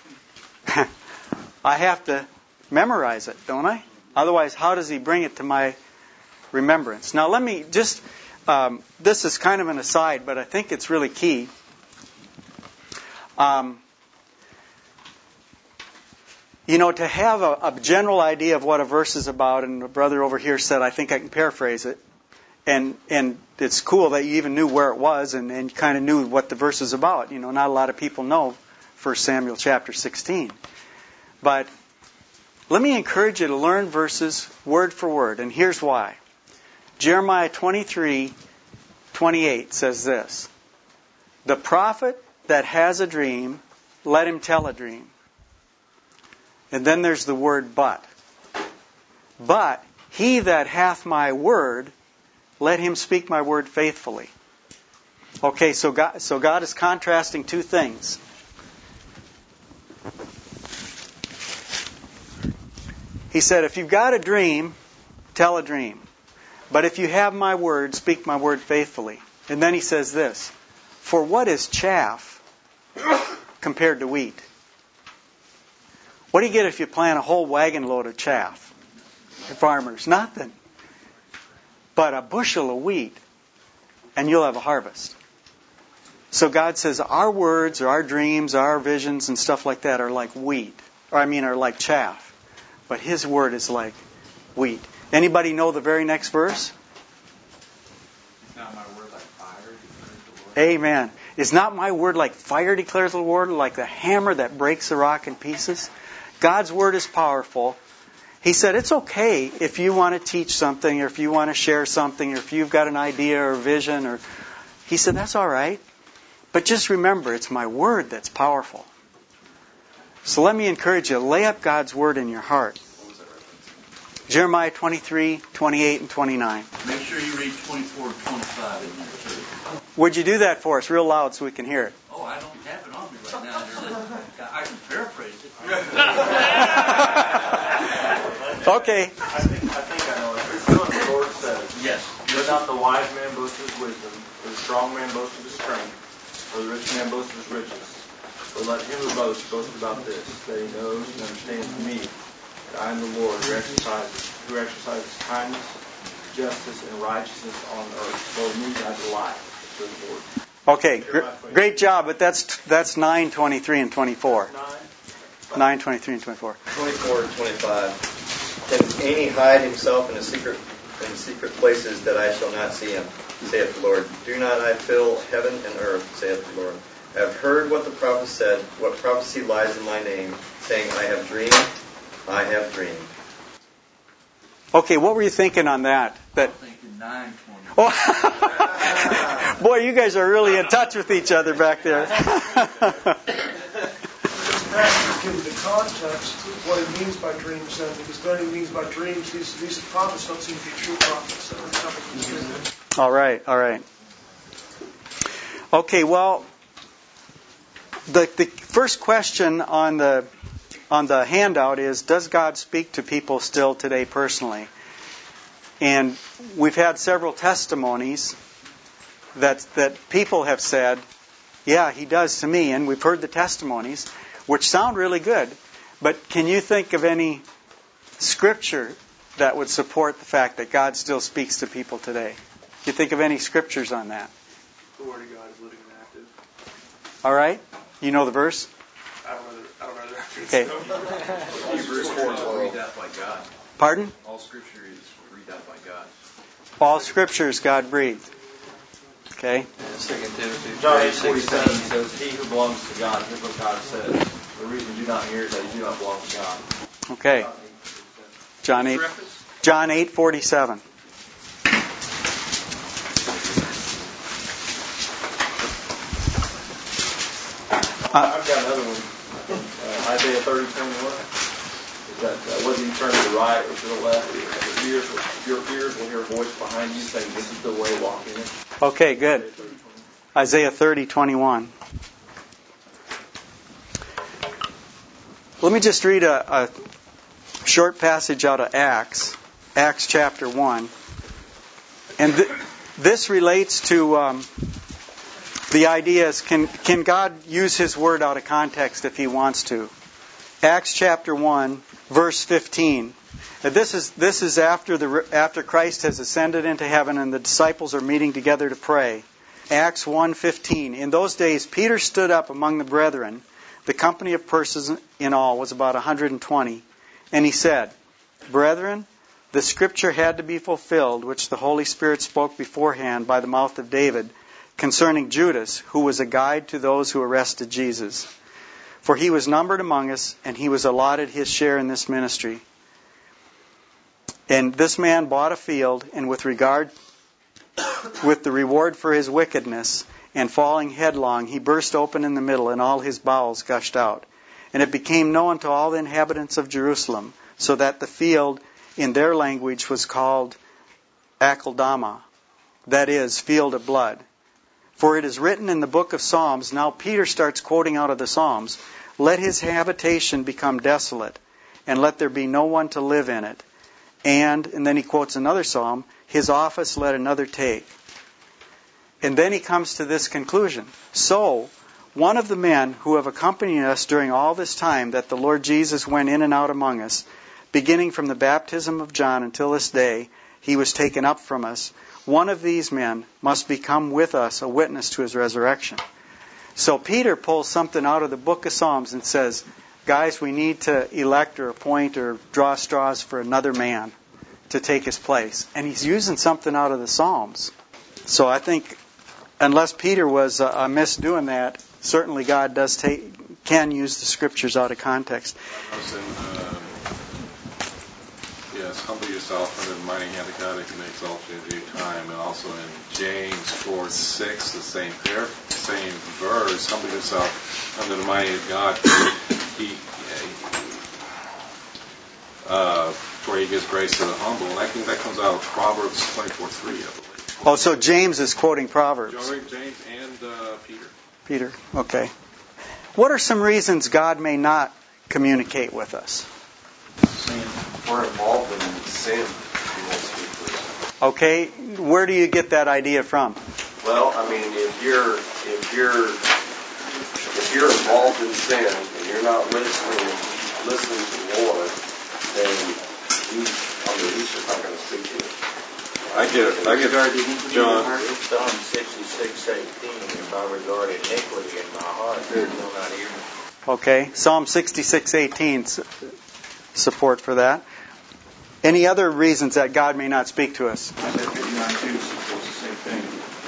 I have to memorize it, don't I? Otherwise, how does He bring it to my remembrance? Now, let me just, this is kind of an aside, but I think it's really key. to have a general idea of what a verse is about, and the brother over here said, I think I can paraphrase it, and it's cool that you even knew where it was and kind of knew what the verse is about. Not a lot of people know 1 Samuel chapter 16. But let me encourage you to learn verses word for word, and here's why. Jeremiah 23:28 says this: the prophet that has a dream, let him tell a dream. And then there's the word but. But he that hath my word, let him speak my word faithfully. Okay, so God is contrasting two things. He said, if you've got a dream, tell a dream. But if you have my word, speak my word faithfully. And then he says this: for what is chaff compared to wheat? What do you get if you plant a whole wagon load of chaff? Farmers, nothing. But a bushel of wheat, and you'll have a harvest. So God says our words or our dreams, our visions and stuff like that are like wheat. Are like chaff. But His word is like wheat. Anybody know the very next verse? Is not my word like fire, declares the Lord. Amen. Is not my word like fire, declares the Lord, like the hammer that breaks the rock in pieces? God's word is powerful. He said it's okay if you want to teach something, or if you want to share something, or if you've got an idea or vision. He said that's all right. But just remember, it's my word that's powerful. So let me encourage you, lay up God's word in your heart. Jeremiah 23:28 and 29. Make sure you read 24 and 25 in there too. Would you do that for us real loud so we can hear it? Oh, I don't have it on me right now. I can paraphrase it. Okay. I think I know it. It's what the Lord says. Yes. Let not the wise man boast of his wisdom, or the strong man boast of his strength, or the rich man boast of his riches. But let him who boast about this, that he knows and understands me, that I am the Lord who exercises kindness, justice, and righteousness on earth. For me I delight, says the Lord. Okay, great job, but that's 9:23 and 24. 9:23 and 24. 24 and 25. Can any hide himself in secret places that I shall not see him, saith the Lord? Do not I fill heaven and earth, saith the Lord? I have heard what the prophet said, what prophecy lies in my name, saying, I have dreamed, I have dreamed. Okay, what were you thinking on that? I'm thinking 9:20. Oh. Boy, you guys are really in touch with each other back there. Give the context of what it means by dreams, then, because then he means by dreams, these prophets don't seem to be true prophets that are coming from dreams. All right. Okay, well, the first question on the handout is, does God speak to people still today personally? And we've had several testimonies that people have said, yeah, He does to me, and we've heard the testimonies, which sound really good. But can you think of any scripture that would support the fact that God still speaks to people today? Can you think of any scriptures on that? The Word of God is living and active. All right. You know the verse? I don't know the reference. Okay. Hebrews 4:12. Read out by God. Pardon? All Scripture is read out by God. All Scripture is God-breathed. Okay. 2 Timothy. John 8:47 says, he who belongs to God, here's what God says. The reason you do not hear is that you do not belong to God. Okay. John 8:47. I've got another one. Isaiah 30:21. Is that whether you turn to the right or to the left, your ears will hear a voice behind you saying, this is the way, walk in it. Okay, good. Isaiah 30:21. Let me just read a short passage out of Acts chapter 1. And this relates to the idea is, can God use His word out of context if He wants to? Acts chapter 1, verse 15. Now this is after Christ has ascended into heaven and the disciples are meeting together to pray. Acts 1:15. In those days Peter stood up among the brethren The company of persons in all was about 120. And he said, Brethren, the scripture had to be fulfilled, which the Holy Spirit spoke beforehand by the mouth of David, concerning Judas, who was a guide to those who arrested Jesus. For he was numbered among us, and he was allotted his share in this ministry. And this man bought a field, and with the reward for his wickedness, and falling headlong, he burst open in the middle, and all his bowels gushed out. And it became known to all the inhabitants of Jerusalem, so that the field in their language was called Akeldama, that is, field of blood. For it is written in the book of Psalms, now Peter starts quoting out of the Psalms, let his habitation become desolate, and let there be no one to live in it. And then he quotes another psalm, his office let another take. And then he comes to this conclusion. So, one of the men who have accompanied us during all this time that the Lord Jesus went in and out among us, beginning from the baptism of John until this day, he was taken up from us. One of these men must become with us a witness to his resurrection. So Peter pulls something out of the book of Psalms and says, guys, we need to elect or appoint or draw straws for another man to take his place. And he's using something out of the Psalms. So I think, unless Peter was amiss doing that, certainly God can use the Scriptures out of context. Yes, humble yourself under the mighty hand of God that can exalt you in due time. And also in James 4:6, the same verse, humble yourself under the mighty of God. For he gives grace to the humble. And I think that comes out of Proverbs 24:3, I believe. Oh, so James is quoting Proverbs. James and Peter. Peter, okay. What are some reasons God may not communicate with us? We're involved in sin. He won't speak to us. Okay, where do you get that idea from? Well, I mean, if you're involved in sin and you're not listening to the Lord, then he's just not going to speak to you. I get John. Psalm 66:18. If I regard iniquity in my heart, there will not hear me. Okay, Psalm 66:18 support for that. Any other reasons that God may not speak to us? Isaiah 59:2 supports the same thing.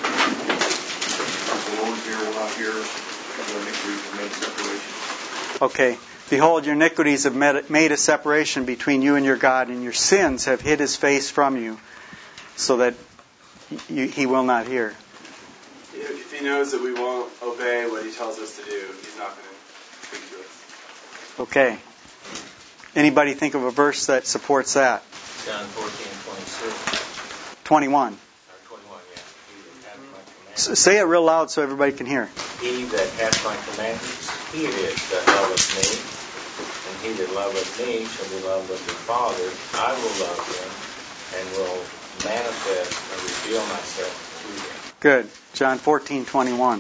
The Lord here will not hear your iniquities and make separation. Okay. Behold, your iniquities have made a separation between you and your God, and your sins have hid his face from you, so that he will not hear. If he knows that we won't obey what he tells us to do, he's not going to speak to us. Okay. Anybody think of a verse that supports that? John 14:26. 21. 21, yeah. He that hath my commandments. Say it real loud so everybody can hear. He that hath my commandments, he it is that loveth me. And he that loveth me shall be loved of the Father. I will love him and will manifest and reveal myself to him. Good. John 14:21.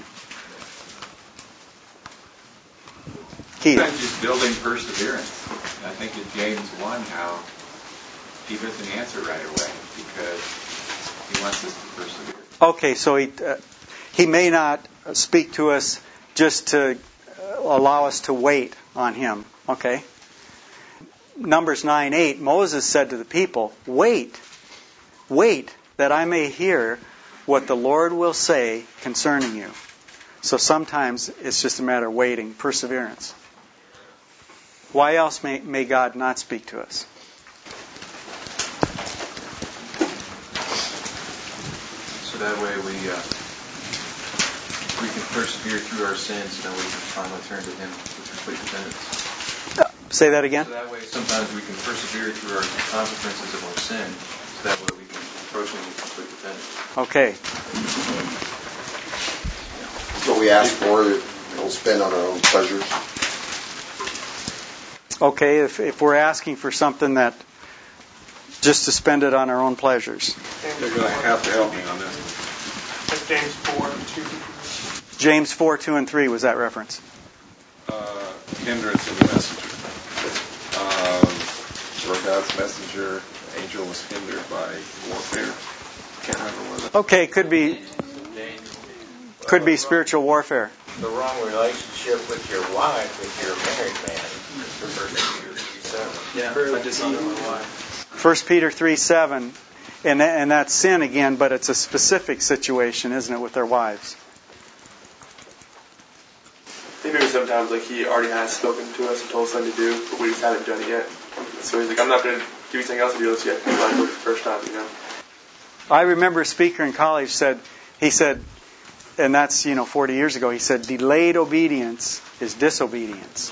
Keith. Sometimes just building perseverance. I think in James 1 how he doesn't answer right away because he wants us to persevere. Okay, so he may not speak to us just to allow us to wait on him. Okay. Numbers 9:8, Moses said to the people, wait, that I may hear what the Lord will say concerning you. So sometimes it's just a matter of waiting, perseverance. Why else may God not speak to us? So that way we can persevere through our sins, and then we can finally turn to Him with complete dependence. Say that again. So that way, sometimes we can persevere through our consequences of our sin. So that way, we can approach Him with complete dependence. Okay. What we ask for, we'll spend on our own pleasures. Okay, if we're asking for something that just to spend it on our own pleasures. They're going to have to help me on this. That's James 4:2. James 4:2 and 3 was that reference? Hindrance in the messenger. For God's messenger, the angel was hindered by warfare. Can't remember what that. Okay, could be spiritual warfare. the wrong relationship with your wife if you're a married man. First Peter 3:7. Yeah, if I dishonor my wife. 1 Peter 3:7, and that's sin again, but it's a specific situation, isn't it, with their wives? I think maybe sometimes like he already has spoken to us and told us something to do, but we just haven't done it yet. So he's like, I'm not going to give you something else to do unless you have to do it the first time, you know. I remember a speaker in college said, and that's 40 years ago. He said, delayed obedience is disobedience.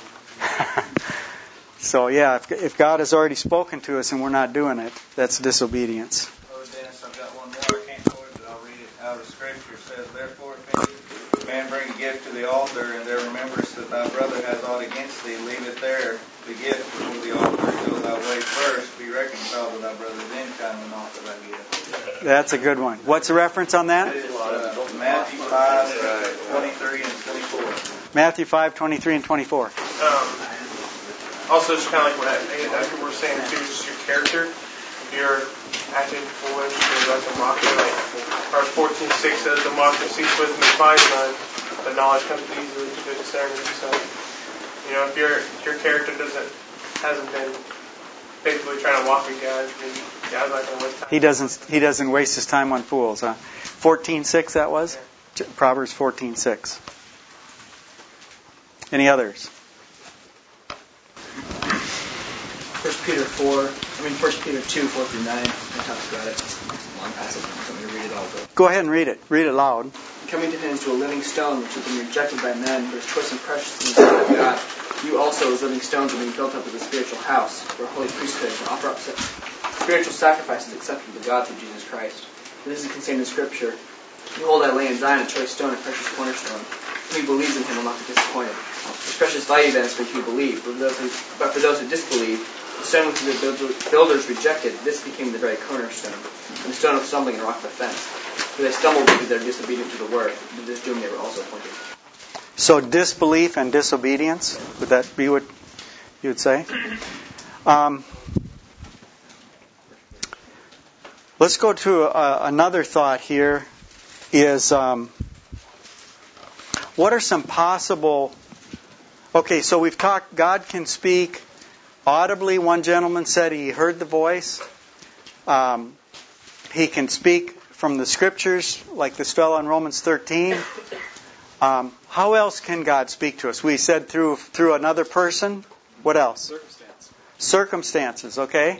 So yeah, if God has already spoken to us and we're not doing it, that's disobedience. Brother Dennis, I've got one more. I can't quote it, but I'll read it out of Scripture. It says, "Therefore, if a man bring a gift to the altar, and there remembers that thy brother has aught against thee, leave it there, the gift before the altar, till thou wait first, be reconciled to thy brother, then come and offer thy gift." That's a good one. What's the reference on that? Matthew 5:23 and 24. Matthew 5:23 and 24. Also, just kind of like what we're saying too, just your character. If you're acting foolish or like a mocker, like verse 14:6 says, "The mocker seeks wisdom and finds none, but knowledge comes easily to good discernment." So, if your character hasn't been faithfully trying to walk with God, then God's not going to waste time. He doesn't waste his time on fools, huh? 14:6 that was? Proverbs 14:6. Any others? 1 Peter 2, 4 through 9. I talked about it. It's a long passage. I'm going to read it all. Go ahead and read it. Read it loud. Coming to him to a living stone, which has been rejected by men, but is choice and precious in the sight of God. You also, as living stones, are being built up as a spiritual house, for a holy priesthood, to offer up spiritual sacrifices acceptable to God through Jesus Christ. This is contained in Scripture. Behold, I lay in Zion a choice stone, a precious cornerstone. He who believes in him will not be disappointed. His precious value then is for you who believe. But for those who disbelieve, the stone which the builders rejected, this became the very cornerstone, and the stone of stumbling and rock of offense. For they stumbled because they were disobedient to the word. To this doom they were also appointed. So disbelief and disobedience, would that be what you would say? Let's go to another thought here. Is what are some possible... Okay, so we've talked, God can speak audibly. One gentleman said he heard the voice. He can speak from the Scriptures, like this fellow in Romans 13. How else can God speak to us? We said through another person. What else? Circumstances, okay?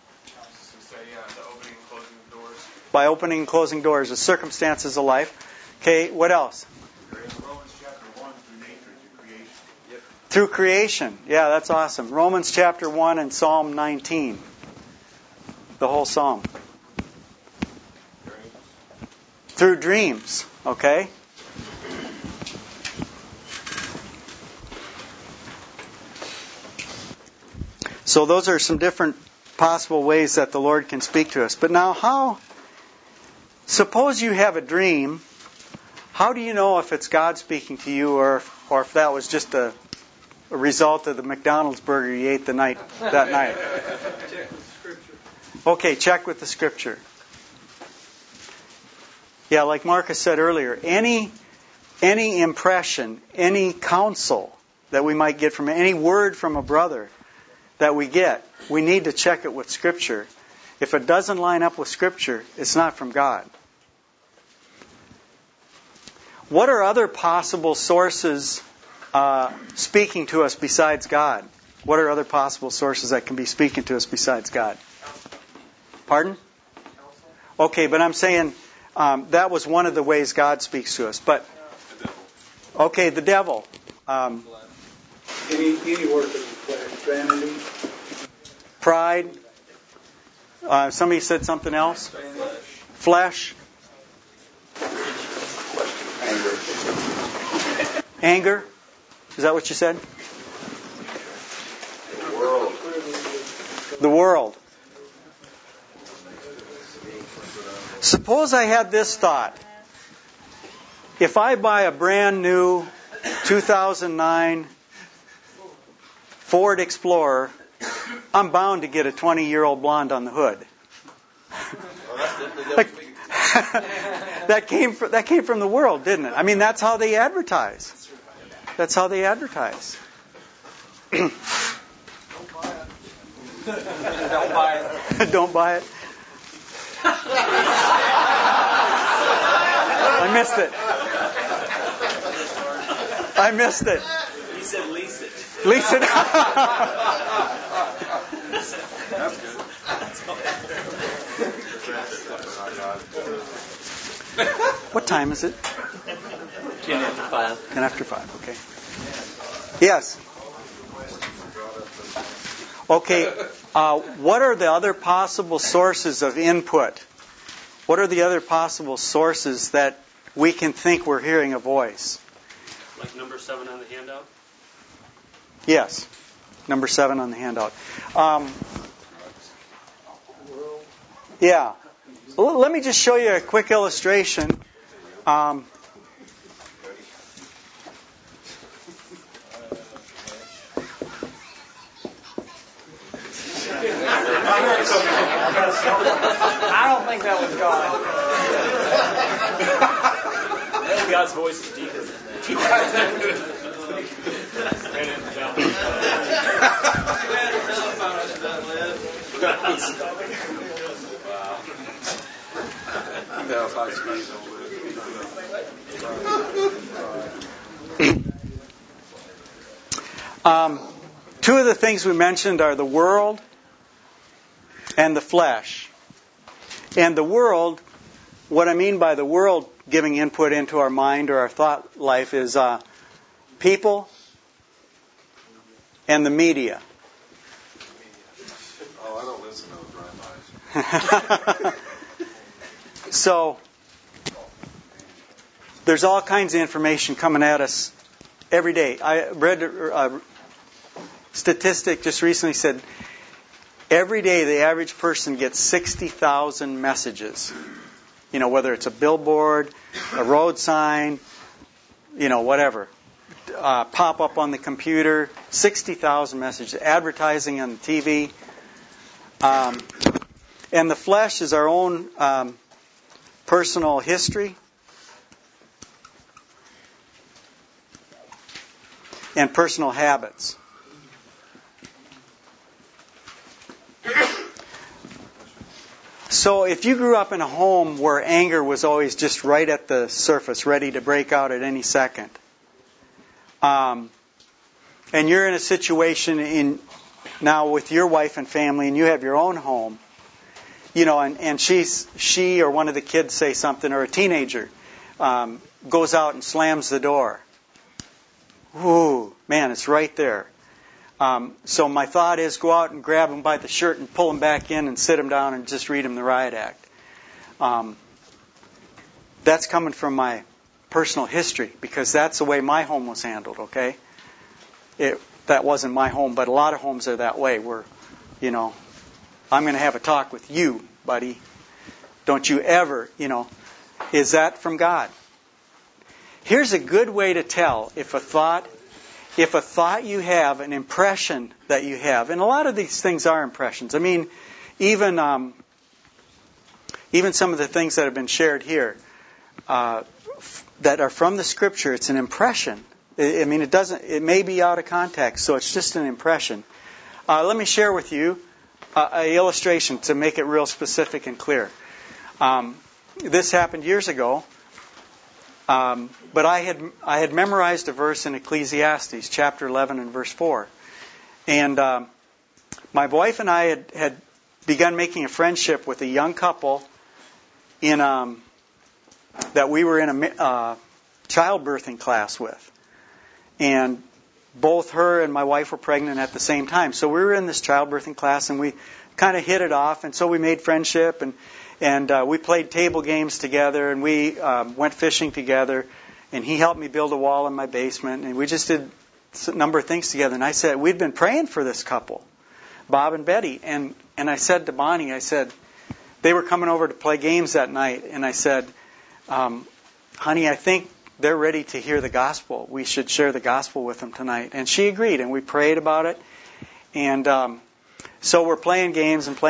By opening and closing doors, the circumstances of life. Okay, what else? Romans chapter 1 through nature to creation. Yep. Through creation. Yeah, that's awesome. Romans chapter 1 and Psalm 19. The whole psalm. Through dreams, okay? So those are some different possible ways that the Lord can speak to us. But now suppose you have a dream. How do you know if it's God speaking to you or if that was just a result of the McDonald's burger you ate that night? Check with Scripture. Okay, check with the Scripture. Yeah, like Marcus said earlier, any impression, any counsel that we might get from any word from a brother that we get, we need to check it with Scripture. If it doesn't line up with Scripture, it's not from God. What are other possible sources speaking to us besides God? What are other possible sources that can be speaking to us besides God? Pardon? Okay, but I'm saying that was one of the ways God speaks to us. But okay, the devil. Any work of the flesh, vanity. Pride. Somebody said something else. Flesh. Anger. Is that what you said? The world. Suppose I had this thought. If I buy a brand new 2009 Ford Explorer, I'm bound to get a 20-year-old blonde on the hood. That came from the world, didn't it? I mean, that's how they advertise. That's how they advertise. Don't buy it. Don't buy it. I missed it. I missed it. He said lease it. Lease it. That's good. What time is it? 10 after 5. 10 after 5, okay. Yes. Okay, what are the other possible sources of input? What are the other possible sources that we can think we're hearing a voice? Like number 7 on the handout? Yes, number 7 on the handout. Yeah. Let me just show you a quick illustration. I don't think that was God. God's voice is deeper than Two of the things we mentioned are the world and the flesh. And the world, what I mean by the world giving input into our mind or our thought life is people and the media. Oh, I don't listen to the drive-bys. So, there's all kinds of information coming at us every day. I read a statistic just recently said every day the average person gets 60,000 messages. You know, whether it's a billboard, a road sign, you know, whatever. Pop up on the computer, 60,000 messages. Advertising on the TV. And the flesh is our own personal history and personal habits. So if you grew up in a home where anger was always just right at the surface, ready to break out at any second, and you're in a situation now with your wife and family, and you have your own home, you know, and she or one of the kids say something, or a teenager goes out and slams the door. Ooh, man, it's right there. So my thought is go out and grab him by the shirt and pull him back in and sit him down and just read him the riot act. That's coming from my personal history because that's the way my home was handled, okay? That wasn't my home, but a lot of homes are that way where, you know, I'm going to have a talk with you, buddy. Don't you ever, you know, is that from God? Here's a good way to tell if a thought you have, an impression that you have, and a lot of these things are impressions. I mean, even some of the things that have been shared here that are from the Scripture, it's an impression. I mean, it may be out of context, so it's just an impression. Let me share with you an illustration to make it real specific and clear. This happened years ago. But I had memorized a verse in Ecclesiastes, chapter 11 and verse 4. And my wife and I had begun making a friendship with a young couple that we were in a childbirthing class with. And both her and my wife were pregnant at the same time. So we were in this childbirthing class and we kind of hit it off. And so we made friendship and we played table games together, and we went fishing together, and he helped me build a wall in my basement, and we just did a number of things together. And I said, we'd been praying for this couple, Bob and Betty, and I said to Bonnie, I said, they were coming over to play games that night, and I said, honey, I think they're ready to hear the gospel. We should share the gospel with them tonight. And she agreed, and we prayed about it, and so we're playing games, and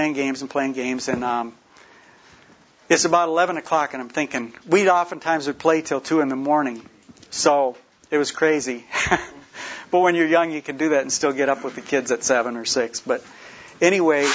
it's about 11 o'clock, and I'm thinking, we oftentimes would play till 2 in the morning. So It was crazy. But when you're young, you can do that and still get up with the kids at 7 or 6. But anyway,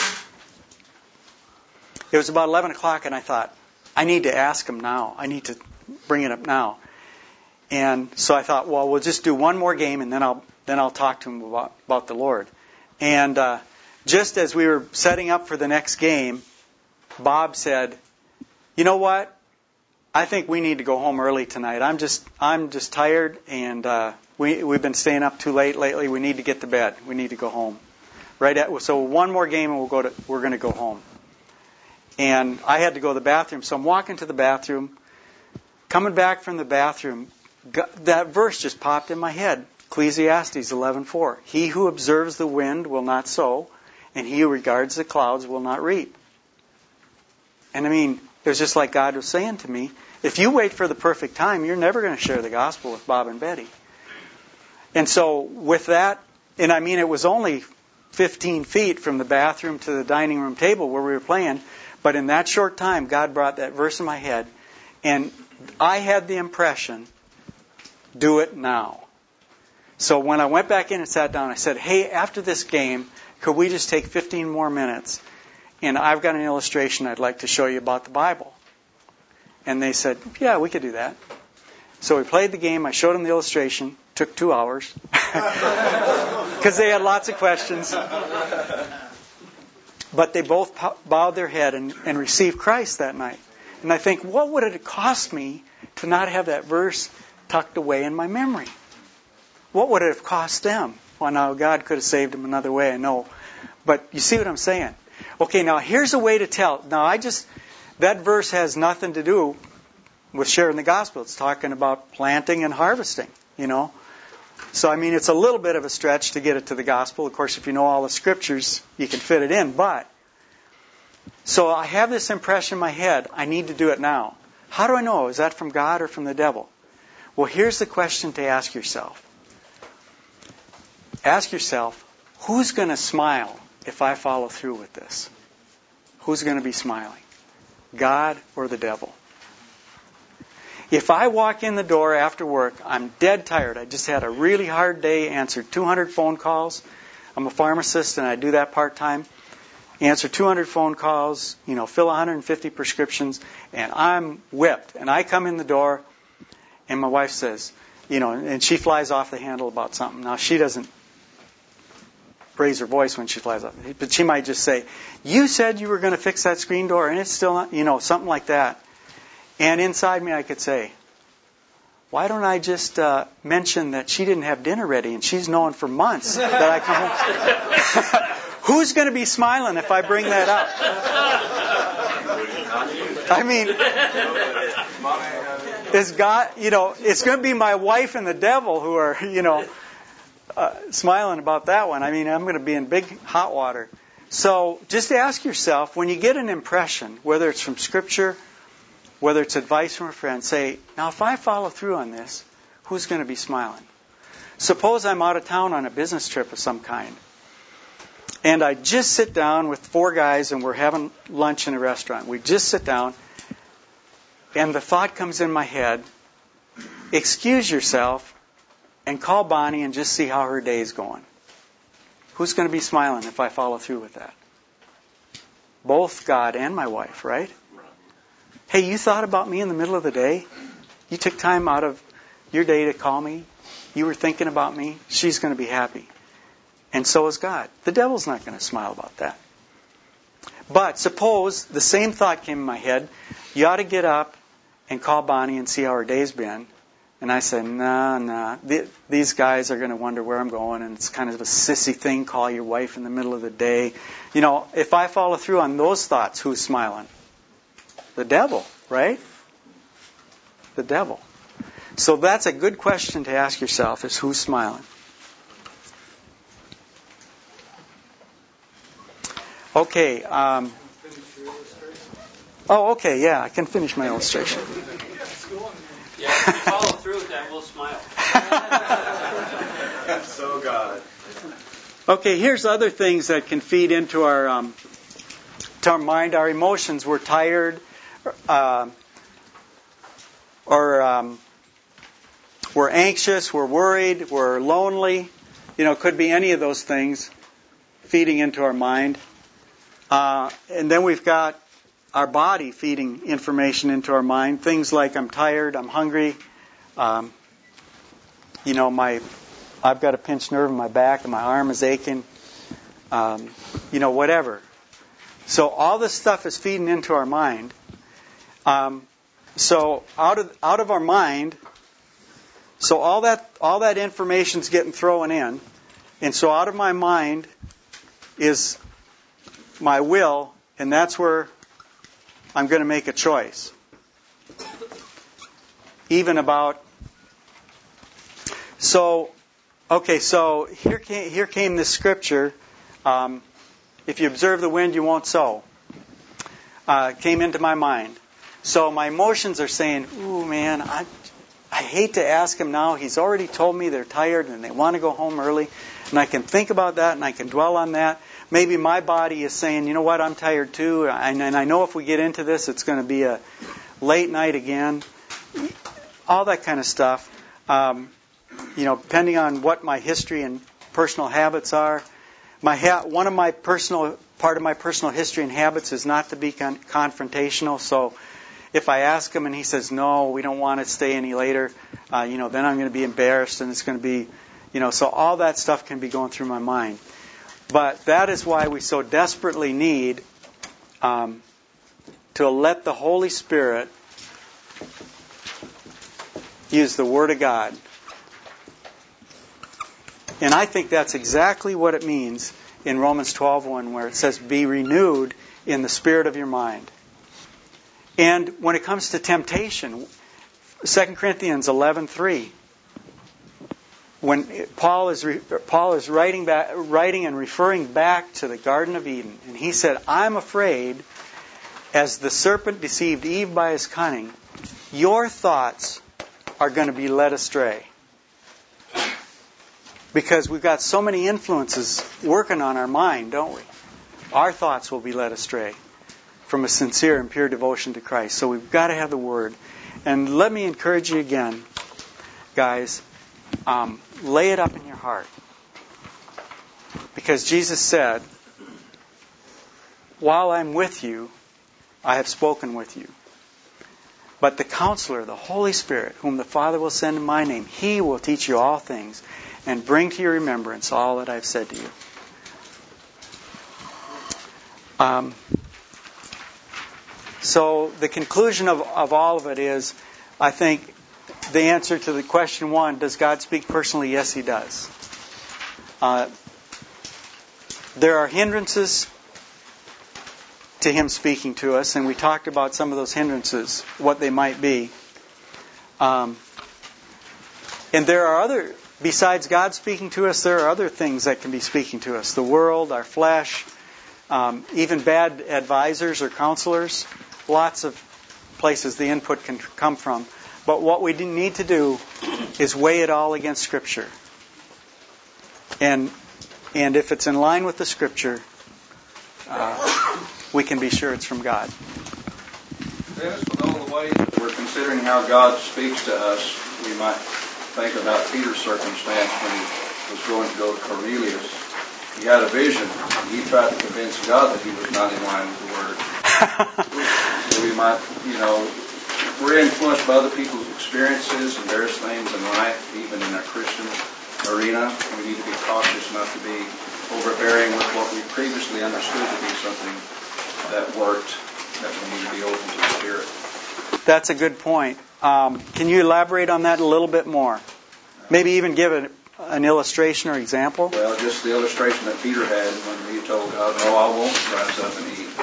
it was about 11 o'clock, and I thought, I need to ask him now. I need to bring it up now. And so I thought, well, we'll just do one more game, and then I'll talk to him about the Lord. And just as we were setting up for the next game, Bob said, you know what? I think we need to go home early tonight. I'm just tired, and we've been staying up too late lately. We need to get to bed. We need to go home. So one more game, and we're going to go home. And I had to go to the bathroom, so I'm walking to the bathroom. Coming back from the bathroom, that verse just popped in my head. Ecclesiastes 11:4. He who observes the wind will not sow, and he who regards the clouds will not reap. And I mean, it was just like God was saying to me, if you wait for the perfect time, you're never going to share the gospel with Bob and Betty. And so with that, and I mean, it was only 15 feet from the bathroom to the dining room table where we were playing, but in that short time, God brought that verse in my head, and I had the impression, do it now. So when I went back in and sat down, I said, hey, after this game, could we just take 15 more minutes? And I've got an illustration I'd like to show you about the Bible. And they said, yeah, we could do that. So we played the game. I showed them the illustration. Took 2 hours. Because they had lots of questions. But they both bowed their head and received Christ that night. And I think, what would it cost me to not have that verse tucked away in my memory? What would it have cost them? Well, now God could have saved them another way, I know. But you see what I'm saying? Okay, now here's a way to tell. Now that verse has nothing to do with sharing the gospel. It's talking about planting and harvesting, you know. So, I mean, it's a little bit of a stretch to get it to the gospel. Of course, if you know all the scriptures, you can fit it in. But, so I have this impression in my head, I need to do it now. How do I know? Is that from God or from the devil? Well, here's the question to ask yourself. Ask yourself, who's going to smile if I follow through with this? Who's going to be smiling? God or the devil? If I walk in the door after work, I'm dead tired. I just had a really hard day, answered 200 phone calls. I'm a pharmacist and I do that part-time. Answer 200 phone calls, fill 150 prescriptions, and I'm whipped. And I come in the door and my wife says, and she flies off the handle about something. Now, she doesn't raise her voice when she flies off, but she might just say, you said you were going to fix that screen door and it's still not, something like that. And inside me I could say, why don't I just mention that she didn't have dinner ready and she's known for months that I come home? Who's going to be smiling if I bring that up? I mean, is God, it's going to be my wife and the devil who are, smiling about that one. I mean, I'm going to be in big hot water. So just ask yourself, when you get an impression, whether it's from Scripture, whether it's advice from a friend, say, now if I follow through on this, who's going to be smiling? Suppose I'm out of town on a business trip of some kind, and I just sit down with 4 guys and we're having lunch in a restaurant. We just sit down, and the thought comes in my head, excuse yourself and call Bonnie and just see how her day is going. Who's going to be smiling if I follow through with that? Both God and my wife, right? Hey, you thought about me in the middle of the day? You took time out of your day to call me? You were thinking about me? She's going to be happy. And so is God. The devil's not going to smile about that. But suppose the same thought came in my head. You ought to get up and call Bonnie and see how her day's been. And I said, nah. These guys are going to wonder where I'm going, and it's kind of a sissy thing, call your wife in the middle of the day. If I follow through on those thoughts, who's smiling? The devil, right? The devil. So that's a good question to ask yourself, is who's smiling? Okay. Okay, yeah, I can finish my illustration. Yeah, if you follow through with that, we'll smile. So God. Okay, here's other things that can feed into our mind, our emotions. We're tired, or we're anxious, we're worried, we're lonely. It could be any of those things feeding into our mind. And then we've got our body feeding information into our mind. Things like I'm tired, I'm hungry, I've got a pinched nerve in my back and my arm is aching, whatever. So all this stuff is feeding into our mind. So out of our mind, so all that information's getting thrown in, and so out of my mind is my will, and that's where I'm going to make a choice. Even about. So here came this scripture. If you observe the wind, you won't sow. Came into my mind. So my emotions are saying, ooh, man, I hate to ask him now. He's already told me they're tired and they want to go home early. And I can think about that and I can dwell on that. Maybe my body is saying, you know what, I'm tired too. And I know if we get into this, it's going to be a late night again. All that kind of stuff. Depending on what my history and personal habits are. Part of my personal history and habits is not to be confrontational. So if I ask him and he says, no, we don't want to stay any later, then I'm going to be embarrassed and it's going to be, so all that stuff can be going through my mind. But that is why we so desperately need to let the Holy Spirit use the Word of God. And I think that's exactly what it means in Romans 12:1, where it says, be renewed in the spirit of your mind. And when it comes to temptation, 2 Corinthians 11:3, when Paul is writing and referring back to the Garden of Eden, and he said, I'm afraid, as the serpent deceived Eve by his cunning, your thoughts are going to be led astray. Because we've got so many influences working on our mind, don't we? Our thoughts will be led astray from a sincere and pure devotion to Christ. So we've got to have the Word. And let me encourage you again, guys, lay it up in your heart. Because Jesus said, while I'm with you, I have spoken with you. But the Counselor, the Holy Spirit, whom the Father will send in my name, He will teach you all things and bring to your remembrance all that I've said to you. So the conclusion of all of it is, I think, the answer to the question 1, does God speak personally? Yes, He does. There are hindrances to Him speaking to us, and we talked about some of those hindrances, what they might be. And there are besides God speaking to us, there are other things that can be speaking to us. The world, our flesh, even bad advisors or counselors. Lots of places the input can come from. But what we need to do is weigh it all against Scripture. And if it's in line with the Scripture, we can be sure it's from God. Dennis, with all the ways that we're considering how God speaks to us, we might think about Peter's circumstance when he was going to go to Cornelius. He had a vision, and he tried to convince God that he was not in line with the Word. So we might, we're influenced by other people's experiences and various things in life, even in our Christian arena. We need to be cautious not to be overbearing with what we previously understood to be something that worked, that we need to be open to the Spirit. That's a good point. Can you elaborate on that a little bit more? Maybe even give an illustration or example? Well, just the illustration that Peter had when he told God, no, I won't rise up and eat.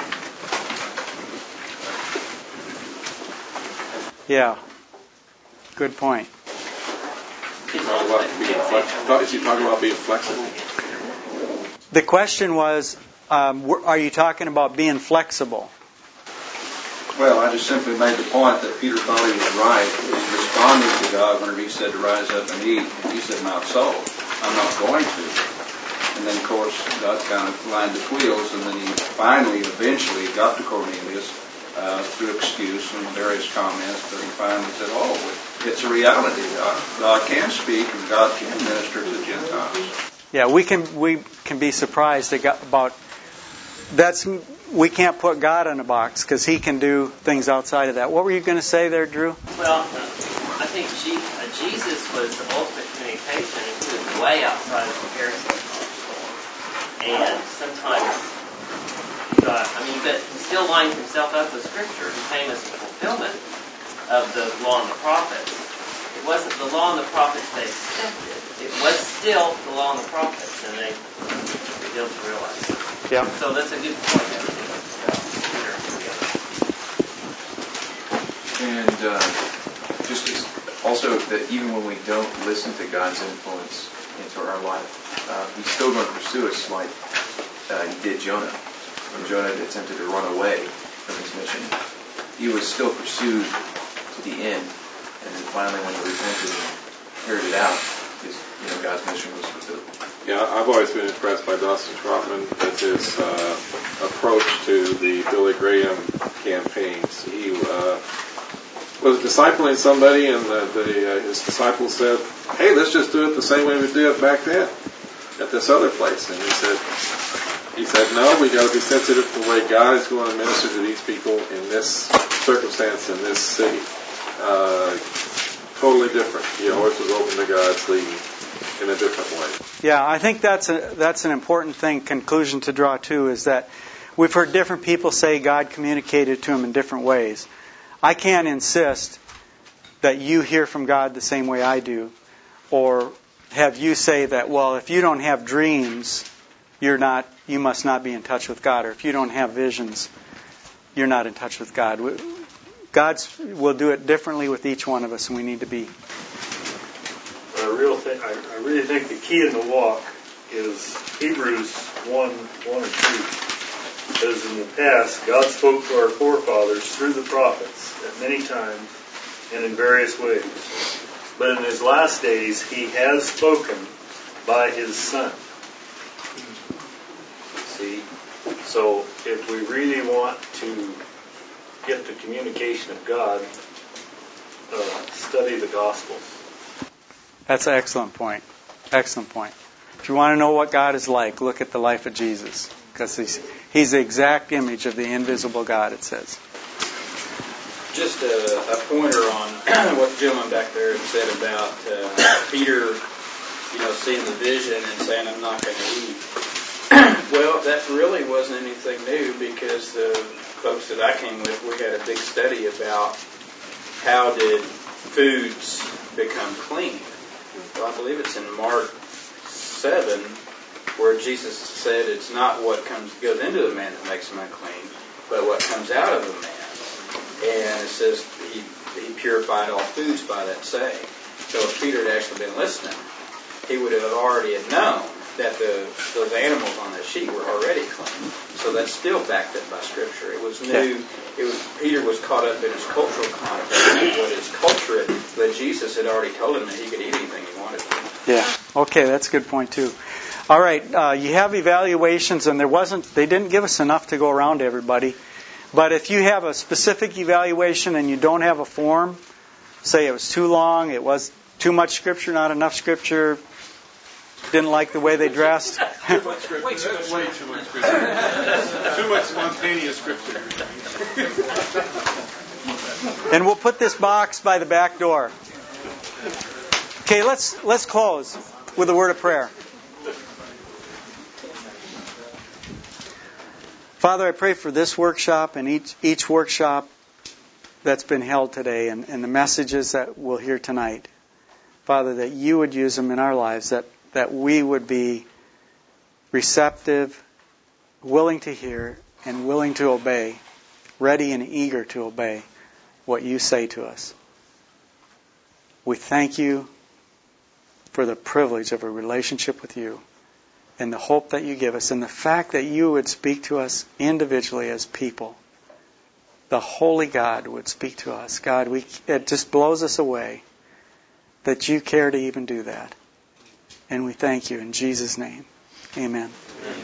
Yeah. Good point. Is he talking about being flexible? The question was, are you talking about being flexible? Well, I just simply made the point that Peter thought he was right in responding to God whenever he said to rise up and eat. He said, not so. I'm not going to. And then, of course, God kind of lined the wheels, and then he eventually got to Cornelius through excuse and various comments, but he finally said, it's a reality. God can speak and God can minister to Gentiles. Yeah, we can be surprised about that's. We can't put God in a box because He can do things outside of that. What were you going to say there, Drew? Well, I think Jesus was the ultimate communication, and He was way outside of comparison. And sometimes, but He still lined Himself up with Scripture. He came as a fulfillment of the law and the prophets. It wasn't the law and the prophets they accepted. It was still the law and the prophets, and they failed to realize it. Yeah. So that's a good point. And just also that even when we don't listen to God's influence into our life, He's still going to pursue us like He did Jonah. When Jonah attempted to run away from his mission, he was still pursued to the end. And then finally, when he repented and carried it out, God's mission was fulfilled. Yeah, I've always been impressed by Dustin Trotman as his approach to the Billy Graham campaigns. He was discipling somebody, and his disciples said, "Hey, let's just do it the same way we did it back then at this other place." And he said, "No, we got to be sensitive to the way God is going to minister to these people in this circumstance in this city." Totally different. He always was open to God's leading in a different way. Yeah, I think that's an important conclusion to draw too, is that we've heard different people say God communicated to him in different ways. I can't insist that you hear from God the same way I do, or have you say that, well, if you don't have dreams, you must not be in touch with God, or if you don't have visions, you're not in touch with God. God will do it differently with each one of us, and we need to be. I really think the key in the walk is Hebrews 1 and 2. Because in the past, God spoke to our forefathers through the prophets at many times and in various ways. But in His last days, He has spoken by His Son. See? So if we really want to get the communication of God, study the Gospels. That's an excellent point. Excellent point. If you want to know what God is like, look at the life of Jesus. Because He's the exact image of the invisible God, it says. Just a pointer on what the gentleman back there had said about Peter, seeing the vision and saying, "I'm not going to eat." Well, that really wasn't anything new, because the folks that I came with, we had a big study about how did foods become clean. Well, I believe it's in Mark 7 where Jesus said it's not what goes into the man that makes him unclean, but what comes out of the man. And it says he purified all foods by that saying. So if Peter had actually been listening, he would have already known that those animals on the sheet were already clean. So that's still backed up by Scripture. It was new. Peter was caught up in his cultural context, what his culture had, but Jesus had already told him that he could eat anything he wanted to. Yeah. Okay, that's a good point too. All right, you have evaluations, and they didn't give us enough to go around to everybody. But if you have a specific evaluation and you don't have a form, say it was too long, it was too much Scripture, not enough Scripture, didn't like the way they dressed. Too much Scripture. Way too much Scripture. Too much spontaneous Scripture. And we'll put this box by the back door. Okay, let's close with a word of prayer. Father, I pray for this workshop and each workshop that's been held today and the messages that we'll hear tonight. Father, that you would use them in our lives, that we would be receptive, willing to hear, and willing to obey, ready and eager to obey what you say to us. We thank you for the privilege of a relationship with you and the hope that you give us and the fact that you would speak to us individually as people. The Holy God would speak to us. God, it just blows us away that you care to even do that. And we thank you in Jesus' name. Amen.